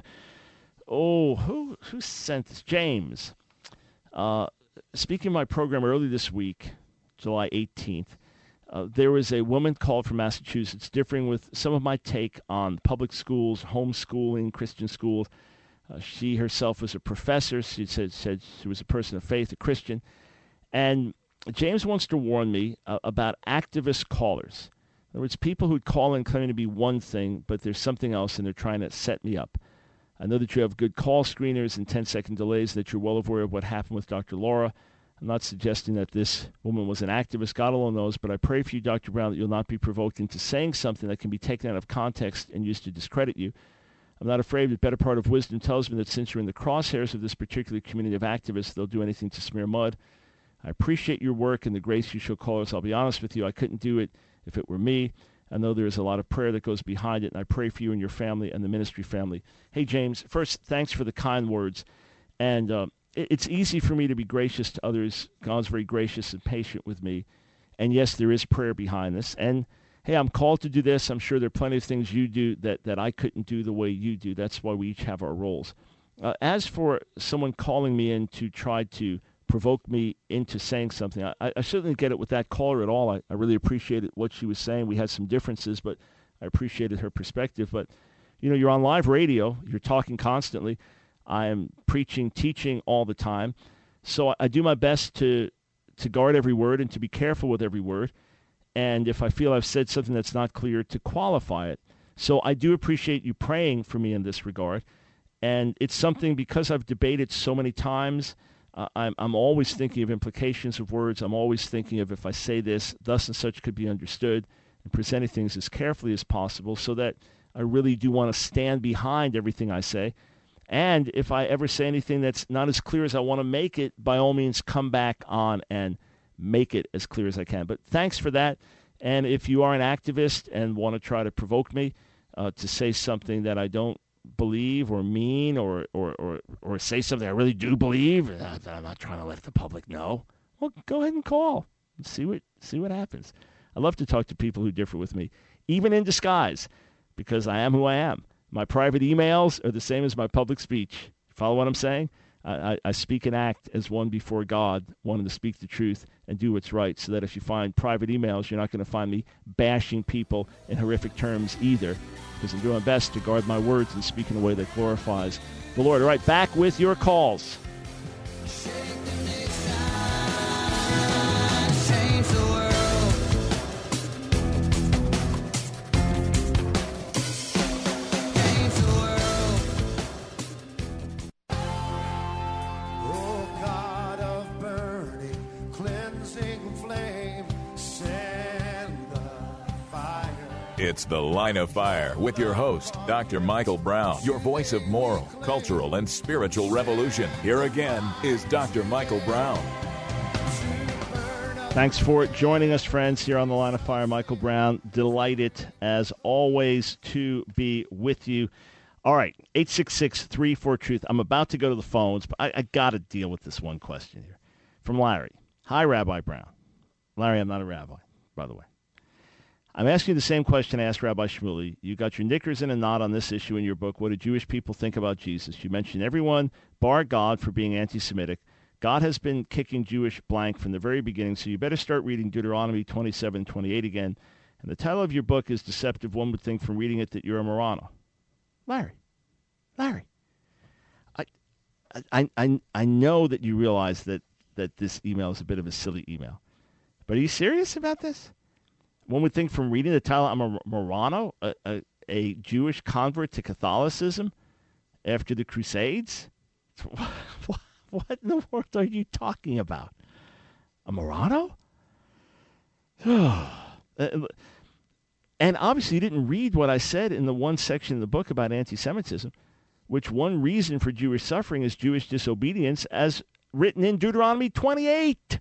who sent this? James. Speaking of my program early this week, July 18th, there was a woman called from Massachusetts differing with some of my take on public schools, homeschooling, Christian schools. She herself was a professor. She said she was a person of faith, a Christian. And James wants to warn me about activist callers. In other words, people who call in claiming to be one thing, but there's something else, and they're trying to set me up. I know that you have good call screeners and 10-second delays, that you're well aware of what happened with Dr. Laura. I'm not suggesting that this woman was an activist. God alone knows, but I pray for you, Dr. Brown, that you'll not be provoked into saying something that can be taken out of context and used to discredit you. I'm not afraid. The better part of wisdom tells me that since you're in the crosshairs of this particular community of activists, they'll do anything to smear mud. I appreciate your work and the grace you show callers. I'll be honest with you, I couldn't do it if it were me. I know there's a lot of prayer that goes behind it, and I pray for you and your family and the ministry family. Hey, James, first, thanks for the kind words. And it's easy for me to be gracious to others. God's very gracious and patient with me. And yes, there is prayer behind this. And hey, I'm called to do this. I'm sure there are plenty of things you do that I couldn't do the way you do. That's why we each have our roles. As for someone calling me in to try to provoke me into saying something, I certainly didn't get it with that caller at all. I really appreciated what she was saying. We had some differences, but I appreciated her perspective. But, you're on live radio. You're talking constantly. I am preaching, teaching all the time. So I do my best to guard every word and to be careful with every word. And if I feel I've said something that's not clear, to qualify it. So I do appreciate you praying for me in this regard. And it's something, because I've debated so many times, I'm always thinking of implications of words. I'm always thinking of, if I say this, thus and such could be understood, and presenting things as carefully as possible so that I really do want to stand behind everything I say. And if I ever say anything that's not as clear as I want to make it, by all means, come back on and make it as clear as I can. But thanks for that. And if you are an activist and want to try to provoke me to say something that I don't believe or mean, or say something I really do believe that I'm not trying to let the public know, well, go ahead and call and see what happens. I love to talk to people who differ with me, even in disguise, because I am who I am. My private emails are the same as my public speech. Follow what I'm saying? I speak and act as one before God, wanting to speak the truth and do what's right, so that if you find private emails, you're not going to find me bashing people in horrific terms either, because I'm doing my best to guard my words and speak in a way that glorifies the Lord. All right, back with your calls. It's The Line of Fire with your host, Dr. Michael Brown, your voice of moral, cultural, and spiritual revolution. Here again is Dr. Michael Brown. Thanks for joining us, friends, here on The Line of Fire. Michael Brown, delighted, as always, to be with you. All right, 866-34-TRUTH. I'm about to go to the phones, but I got to deal with this one question here. From Larry. Hi, Rabbi Brown. Larry, I'm not a rabbi, by the way. I'm asking you the same question I asked Rabbi Shmuley. You got your knickers in a knot on this issue in your book. What do Jewish people think about Jesus? You mentioned everyone, bar God, for being anti-Semitic. God has been kicking Jewish blank from the very beginning, so you better start reading Deuteronomy 27:28 again. And the title of your book is deceptive. One would think from reading it that you're a Marrano. Larry, I know that you realize that this email is a bit of a silly email. But are you serious about this? One would think from reading the title, I'm a Marrano, a Jewish convert to Catholicism after the Crusades? What in the world are you talking about? A Marrano? And obviously you didn't read what I said in the one section of the book about anti-Semitism, which one reason for Jewish suffering is Jewish disobedience, as written in Deuteronomy 28.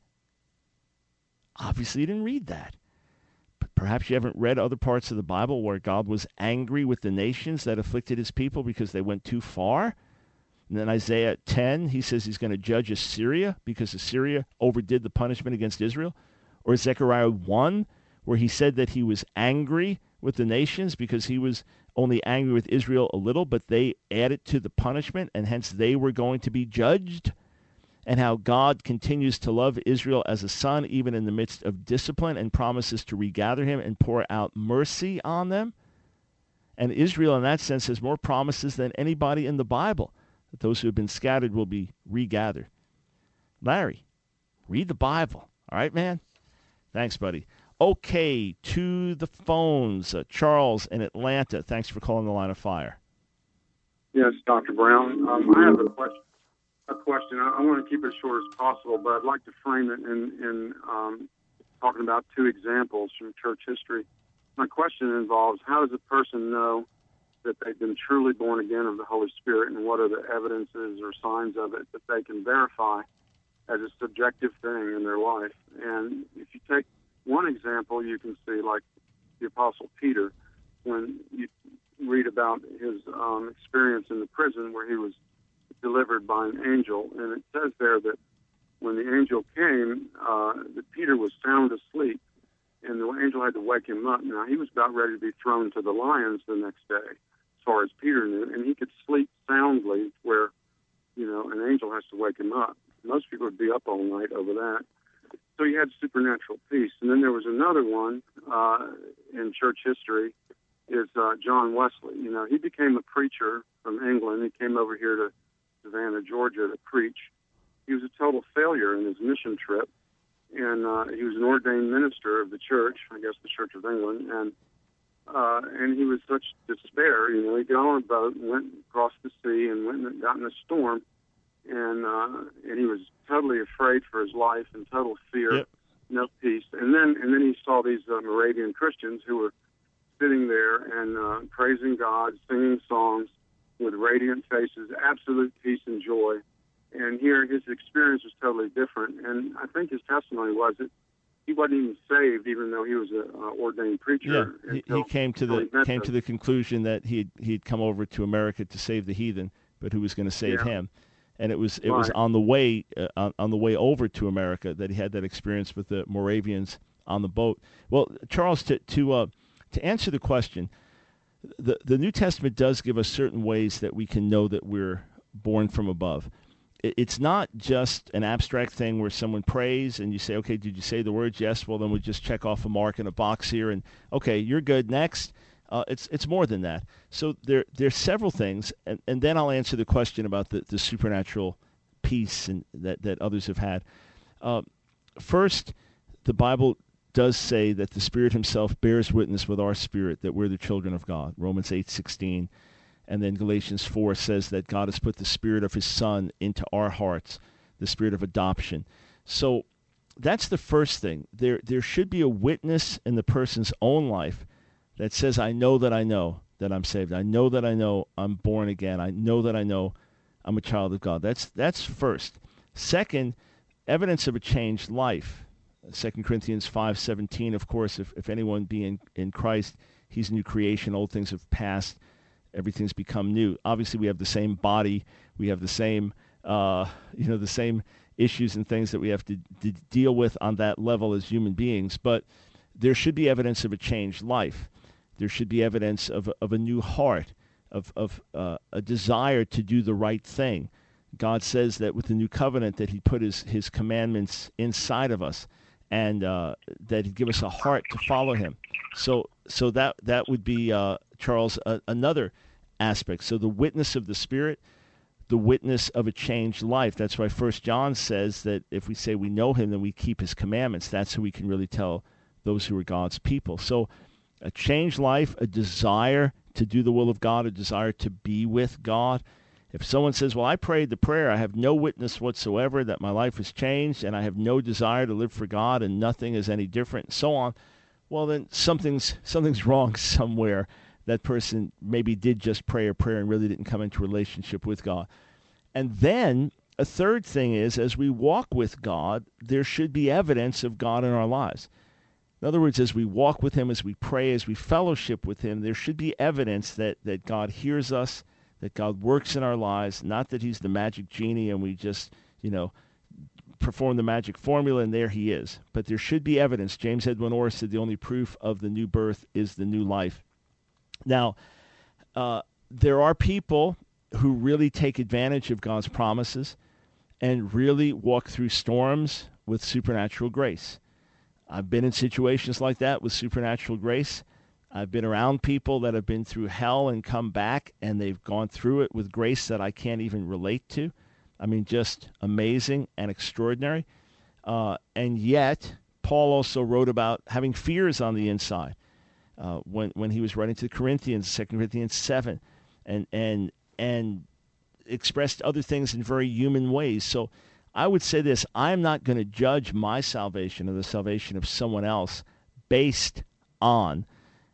Obviously you didn't read that. But perhaps you haven't read other parts of the Bible where God was angry with the nations that afflicted his people because they went too far. And then Isaiah 10, he says he's going to judge Assyria because Assyria overdid the punishment against Israel. Or Zechariah 1, where he said that he was angry with the nations because he was only angry with Israel a little, but they added to the punishment, and hence they were going to be judged. And how God continues to love Israel as a son, even in the midst of discipline, and promises to regather him and pour out mercy on them. And Israel, in that sense, has more promises than anybody in the Bible, that those who have been scattered will be regathered. Larry, read the Bible. All right, man? Thanks, buddy. Okay, to the phones. Charles in Atlanta. Thanks for calling The Line of Fire. Yes, Dr. Brown. I have a question. I want to keep it as short as possible, but I'd like to frame it in talking about two examples from church history. My question involves, how does a person know that they've been truly born again of the Holy Spirit, and what are the evidences or signs of it that they can verify as a subjective thing in their life? And if you take one example, you can see, like the Apostle Peter, when you read about his experience in the prison where he was delivered by an angel, and it says there that when the angel came, that Peter was sound asleep, and the angel had to wake him up. Now, he was about ready to be thrown to the lions the next day, as far as Peter knew, and he could sleep soundly where, an angel has to wake him up. Most people would be up all night over that. So he had supernatural peace. And then there was another one in church history, is John Wesley. He became a preacher from England. He came over here to Savannah, Georgia, to preach. He was a total failure in his mission trip, and he was an ordained minister of the church, I guess the Church of England, and he was such despair. He got on a boat and went across the sea and went and got in a storm, and he was totally afraid for his life and total fear, yep. No peace. And then he saw these Moravian Christians who were sitting there and praising God, singing songs with radiant faces, absolute peace and joy. And here his experience was totally different. And I think his testimony was that he wasn't even saved, even though he was an ordained preacher. Yeah, he came to the conclusion that he'd come over to America to save the heathen, but who was going to save him? And it was on the way over to America that he had that experience with the Moravians on the boat. Well, Charles, to answer the question, the New Testament does give us certain ways that we can know that we're born from above. It's not just an abstract thing where someone prays and you say, okay, did you say the words? Yes. Well, then we just check off a mark in a box here and, okay, you're good. Next. It's more than that. So there's several things, and then I'll answer the question about the supernatural peace and that others have had. First, the Bible does say that the Spirit himself bears witness with our spirit that we're the children of God, Romans 8:16. And then Galatians 4 says that God has put the Spirit of his Son into our hearts, the Spirit of adoption. So that's the first thing. There should be a witness in the person's own life that says, I know that I'm saved. I know that I know I'm born again. I know that I know I'm a child of God. That's first. Second, evidence of a changed life. 2 Corinthians 5:17, of course, if anyone be in Christ, he's a new creation. Old things have passed. Everything's become new. Obviously, we have the same body. We have the same, the same issues and things that we have to deal with on that level as human beings. But there should be evidence of a changed life. There should be evidence of a new heart, of a desire to do the right thing. God says that with the new covenant that he put his commandments inside of us, and that he'd give us a heart to follow him. So that would be, Charles, another aspect. So the witness of the Spirit, the witness of a changed life. That's why 1 John says that if we say we know him, then we keep his commandments. That's who we can really tell those who are God's people. So a changed life, a desire to do the will of God, a desire to be with God. If someone says, well, I prayed the prayer, I have no witness whatsoever that my life has changed, and I have no desire to live for God, and nothing is any different, and so on, well, then something's wrong somewhere. That person maybe did just pray a prayer and really didn't come into relationship with God. And then a third thing is, as we walk with God, there should be evidence of God in our lives. In other words, as we walk with him, as we pray, as we fellowship with him, there should be evidence that God hears us, that God works in our lives, not that he's the magic genie and we just, perform the magic formula and there he is. But there should be evidence. James Edwin Orr said the only proof of the new birth is the new life. Now, there are people who really take advantage of God's promises and really walk through storms with supernatural grace. I've been in situations like that with supernatural grace. I've been around people that have been through hell and come back, and they've gone through it with grace that I can't even relate to. I mean, just amazing and extraordinary. And yet, Paul also wrote about having fears on the inside. When he was writing to the Corinthians, 2 Corinthians 7, and expressed other things in very human ways. So I would say this: I'm not going to judge my salvation or the salvation of someone else based on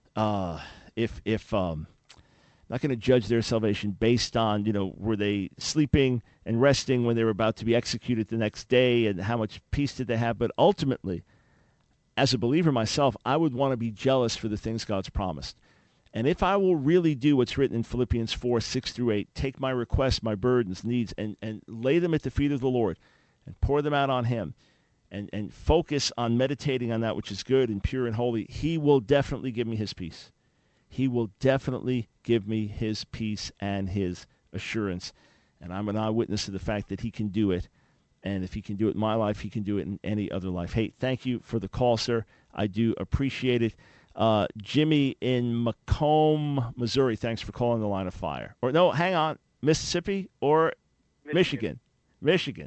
not going to judge their salvation based on, were they sleeping and resting when they were about to be executed the next day, and how much peace did they have. But ultimately, as a believer myself, I would want to be jealous for the things God's promised. And if I will really do what's written in Philippians 4:6-8, take my requests, my burdens, needs, and lay them at the feet of the Lord and pour them out on him, and focus on meditating on that which is good and pure and holy, he will definitely give me his peace. He will definitely give me his peace and his assurance. And I'm an eyewitness to the fact that he can do it. And if he can do it in my life, he can do it in any other life. Hey, thank you for the call, sir. I do appreciate it. Jimmy in Macomb, Missouri, thanks for calling the Line of Fire. Or no, hang on, Mississippi or Michigan? Michigan.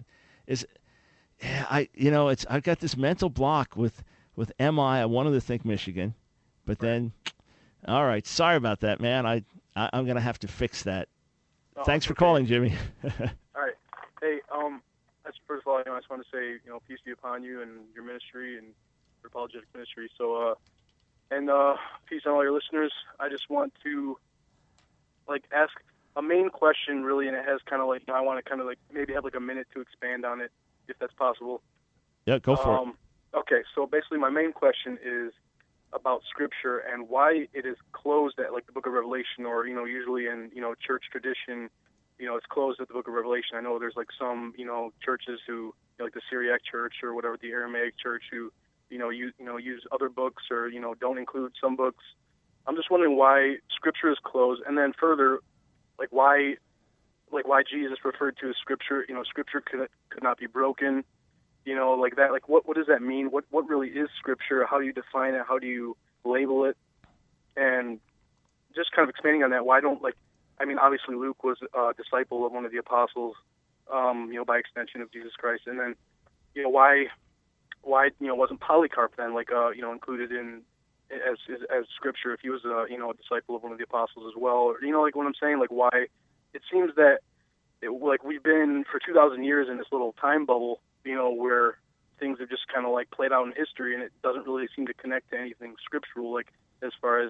I've got this mental block with MI. I wanted to think Michigan, but then, all right, sorry about that, man. I'm going to have to fix that. Thanks for calling, Jimmy. All right. Hey, first of all, I just want to say, peace be upon you and your ministry and your apologetic ministry. So, peace on all your listeners. I just want to, ask a main question, really, and it has kind of I want to kind of maybe have a minute to expand on it, if that's possible. Yeah, go for it. Okay, so basically my main question is about Scripture and why it is closed at the Book of Revelation, or usually in church tradition, it's closed at the Book of Revelation. I know there's some churches who like the Syriac Church or whatever, the Aramaic Church, who use other books or don't include some books. I'm just wondering why Scripture is closed, and then further, why Jesus referred to as Scripture. Scripture could not be broken. That. What does that mean? What really is Scripture? How do you define it? How do you label it? And just kind of expanding on that, why don't obviously Luke was a disciple of one of the apostles, by extension of Jesus Christ, and then why wasn't Polycarp then included in as Scripture if he was a disciple of one of the apostles as well? Or what I'm saying, why it seems that we've been for 2,000 years in this little time bubble, where things have just kind of played out in history, and it doesn't really seem to connect to anything scriptural, as far as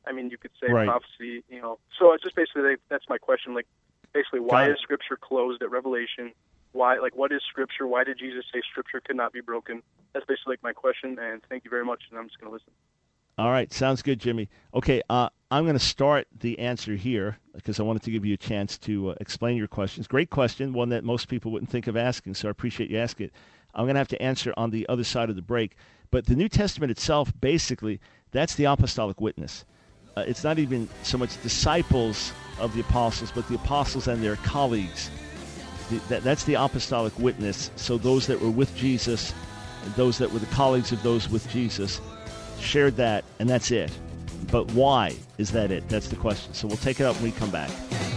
I mean, you could say Right. prophecy, So it's just basically that's my question. Like, basically, why Got it. is Scripture closed at Revelation? Why, what is Scripture? Why did Jesus say Scripture could not be broken? That's basically my question, and thank you very much, and I'm just going to listen. All right, sounds good, Jimmy. Okay, I'm going to start the answer here because I wanted to give you a chance to explain your questions. Great question, one that most people wouldn't think of asking, so I appreciate you asking it. I'm going to have to answer on the other side of the break. But the New Testament itself, basically, that's the apostolic witness. It's not even so much disciples of the apostles, but the apostles and their colleagues. That's the apostolic witness. So those that were with Jesus, those that were the colleagues of those with Jesus, shared that, and that's it. But why is that it? That's the question. So we'll take it up when we come back.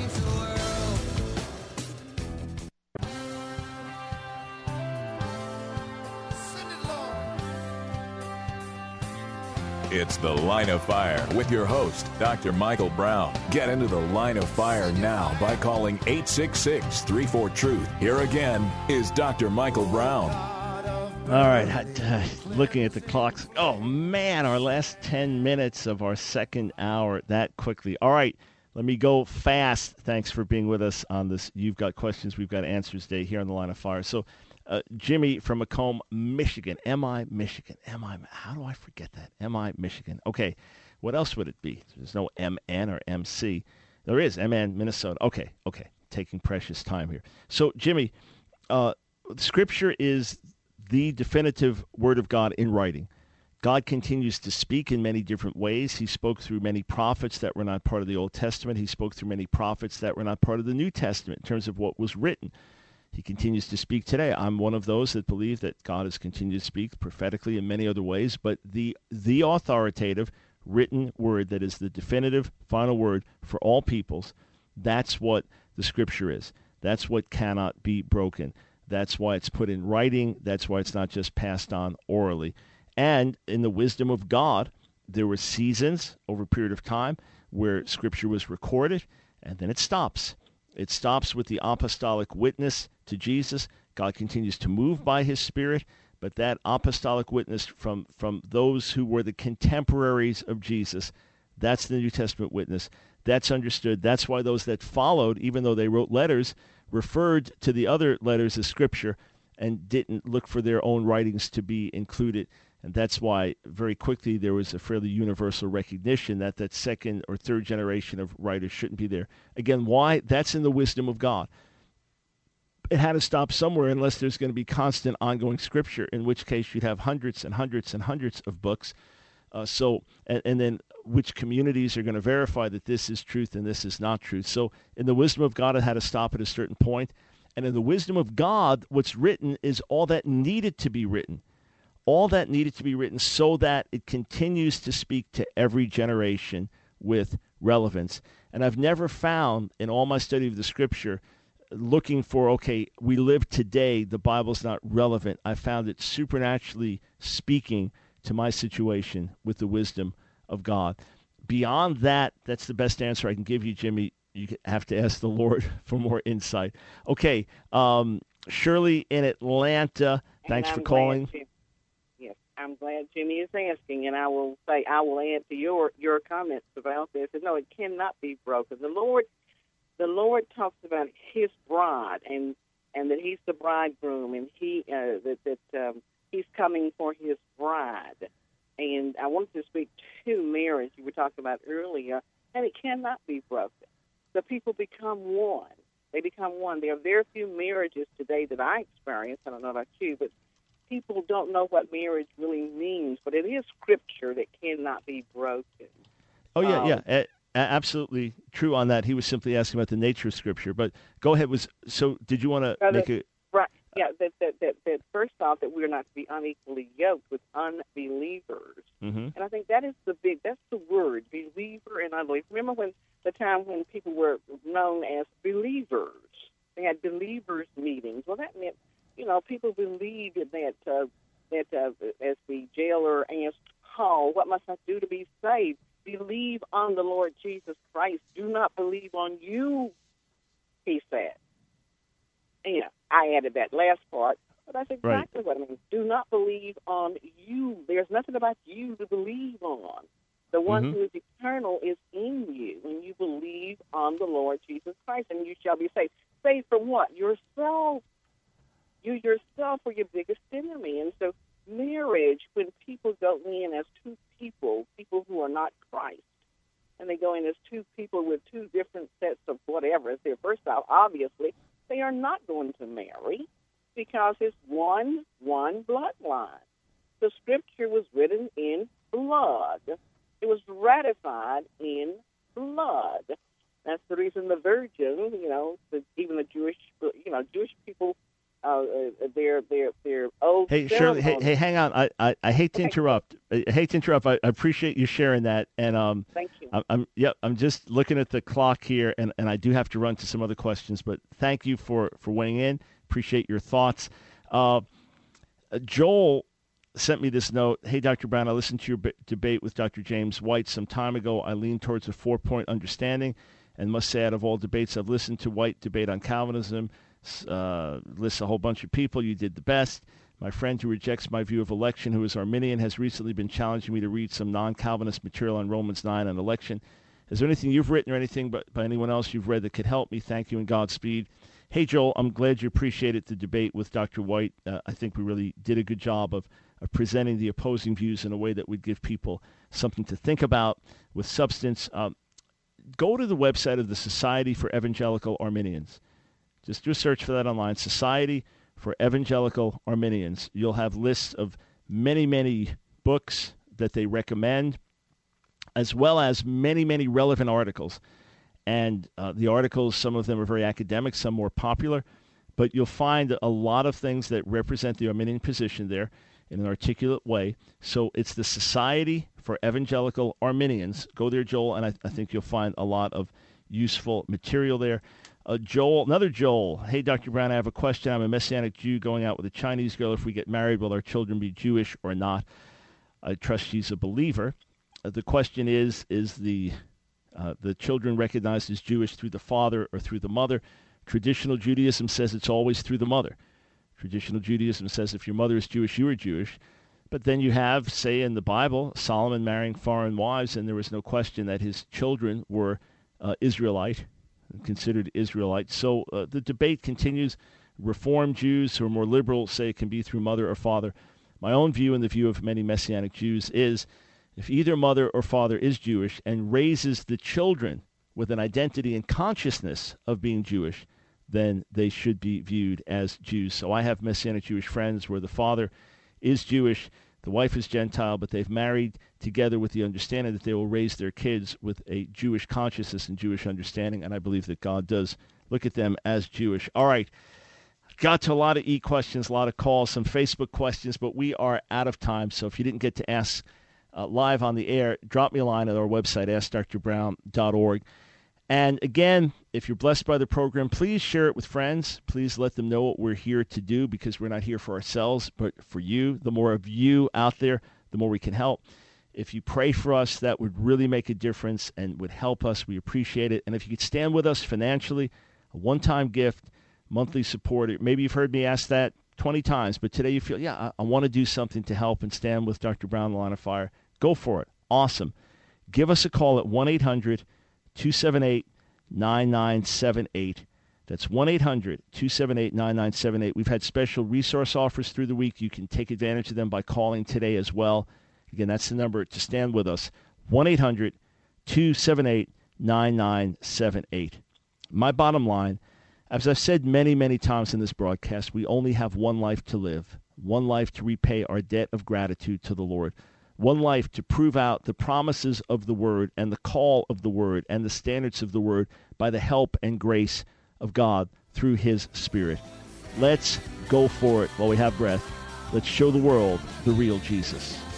It's The Line of Fire with your host, Dr. Michael Brown. Get into The Line of Fire now by calling 866-34-TRUTH. Here again is Dr. Michael Brown. All right, looking at the clocks. Oh, man, our last 10 minutes of our second hour, that quickly. All right, let me go fast. Thanks for being with us on this You've Got Questions, We've Got Answers Day here on The Line of Fire. So, Jimmy from Macomb, Michigan. M.I. Michigan. How do I forget that? M.I. Michigan. Okay, what else would it be? There's no M.N. or M.C. There is M.N. Minnesota. Okay, taking precious time here. So, Jimmy, Scripture is the definitive Word of God in writing. God continues to speak in many different ways. He spoke through many prophets that were not part of the Old Testament. He spoke through many prophets that were not part of the New Testament in terms of what was written. He continues to speak today. I'm one of those that believe that God has continued to speak prophetically in many other ways, but the authoritative written word that is the definitive final word for all peoples, that's what the Scripture is. That's what cannot be broken. That's why it's put in writing. That's why it's not just passed on orally. And in the wisdom of God, there were seasons over a period of time where Scripture was recorded, and then it stops. It stops with the apostolic witness to Jesus. God continues to move by His Spirit, but that apostolic witness from those who were the contemporaries of Jesus, that's the New Testament witness. That's understood. That's why those that followed, even though they wrote letters, referred to the other letters as Scripture and didn't look for their own writings to be included. And that's why very quickly there was a fairly universal recognition that that second or third generation of writers shouldn't be there. Again, why? That's in the wisdom of God. It had to stop somewhere unless there's going to be constant ongoing Scripture, in which case you'd have hundreds and hundreds and hundreds of books. And then which communities are going to verify that this is truth and this is not truth. So in the wisdom of God, it had to stop at a certain point. And in the wisdom of God, what's written is all that needed to be written. All that needed to be written so that it continues to speak to every generation with relevance. And I've never found in all my study of the Scripture looking for, okay, we live today, the Bible's not relevant. I found it supernaturally speaking to my situation with the wisdom of God. Beyond that, that's the best answer I can give you, Jimmy. You have to ask the Lord for more insight. Okay, Shirley in Atlanta, thanks for calling. Yes, I'm glad Jimmy is asking, and I will add to your comments about this. No, it cannot be broken. The Lord talks about His bride, and that He's the bridegroom, and He's coming for His bride. And I wanted to speak to marriage you were talking about earlier, and it cannot be broken. The people become one. They become one. There are very few marriages today that I experience. I don't know about you, but people don't know what marriage really means. But it is Scripture that cannot be broken. Oh, yeah. Absolutely true on that. He was simply asking about the nature of Scripture. But go ahead. So did you want to make a... Right. Yeah, that first off, that we're not to be unequally yoked with unbelievers. Mm-hmm. And I think that's the word, believer and unbeliever. Remember the time when people were known as believers? They had believers meetings. Well, that meant, people believed that as the jailer asked Paul, what must I do to be saved? Believe on the Lord Jesus Christ. Do not believe on you, he said. Yeah, I added that last part, but that's exactly what I mean. Do not believe on you. There's nothing about you to believe on. The one who is eternal is in you when you believe on the Lord Jesus Christ, and you shall be saved. Saved from what? Yourself. You yourself are your biggest enemy. And so marriage, when people go in as two people who are not Christ, and they go in as two people with two different sets of whatever is their first style, obviously, they are not going to marry because it's one bloodline. The Scripture was written in blood. It was ratified in blood. That's the reason the virgin, even the Jewish people, their old. Hey, Shirley. Hey, hang on. I hate to interrupt. I appreciate you sharing that. And thank you. I'm just looking at the clock here, and I do have to run to some other questions. But thank you for weighing in. Appreciate your thoughts. Joel sent me this note. Hey, Dr. Brown, I listened to your debate with Dr. James White some time ago. I lean towards a 4-point understanding, and must say out of all debates I've listened to, White debate on Calvinism lists a whole bunch of people. You did the best. My friend who rejects my view of election, who is Arminian, has recently been challenging me to read some non-Calvinist material on Romans 9 on election. Is there anything you've written or anything by anyone else you've read that could help me? Thank you and Godspeed. Hey, Joel, I'm glad you appreciated the debate with Dr. White. I think we really did a good job of presenting the opposing views in a way that would give people something to think about with substance. Go to the website of the Society for Evangelical Arminians. Just do a search for that online, Society for Evangelical Arminians. You'll have lists of many, many books that they recommend, as well as many, many relevant articles. And the articles, some of them are very academic, some more popular, but you'll find a lot of things that represent the Arminian position there in an articulate way. So it's the Society for Evangelical Arminians. Go there, Joel, and I think you'll find a lot of useful material there. Another Joel. Hey, Dr. Brown, I have a question. I'm a Messianic Jew going out with a Chinese girl. If we get married, will our children be Jewish or not? I trust she's a believer. The question is the children recognized as Jewish through the father or through the mother? Traditional Judaism says it's always through the mother. Traditional Judaism says if your mother is Jewish, you are Jewish. But then you have, say, in the Bible, Solomon marrying foreign wives, and there was no question that his children were Israelite, considered Israelite. So the debate continues. Reformed Jews who are more liberal say it can be through mother or father. My own view and the view of many Messianic Jews is if either mother or father is Jewish and raises the children with an identity and consciousness of being Jewish, then they should be viewed as Jews. So I have Messianic Jewish friends where the father is Jewish, the wife is Gentile, but they've married together with the understanding that they will raise their kids with a Jewish consciousness and Jewish understanding, and I believe that God does look at them as Jewish. All right, got to a lot of questions, a lot of calls, some Facebook questions, but we are out of time, so if you didn't get to ask live on the air, drop me a line at our website, AskDrBrown.org. And again, if you're blessed by the program, please share it with friends. Please let them know what we're here to do, because we're not here for ourselves, but for you. The more of you out there, the more we can help. If you pray for us, that would really make a difference and would help us. We appreciate it. And if you could stand with us financially, a one-time gift, monthly support. Maybe you've heard me ask that 20 times, but today you feel, I want to do something to help and stand with Dr. Brown, the Line of Fire. Go for it. Awesome. Give us a call at 1-800-278-9978. That's 1-800-278-9978. We've had special resource offers through the week. You can take advantage of them by calling today as well. Again, that's the number to stand with us, 1-800-278-9978. My bottom line, as I've said many, many times in this broadcast, we only have one life to live, one life to repay our debt of gratitude to the Lord, one life to prove out the promises of the Word and the call of the Word and the standards of the Word by the help and grace of God through His Spirit. Let's go for it while we have breath. Let's show the world the real Jesus.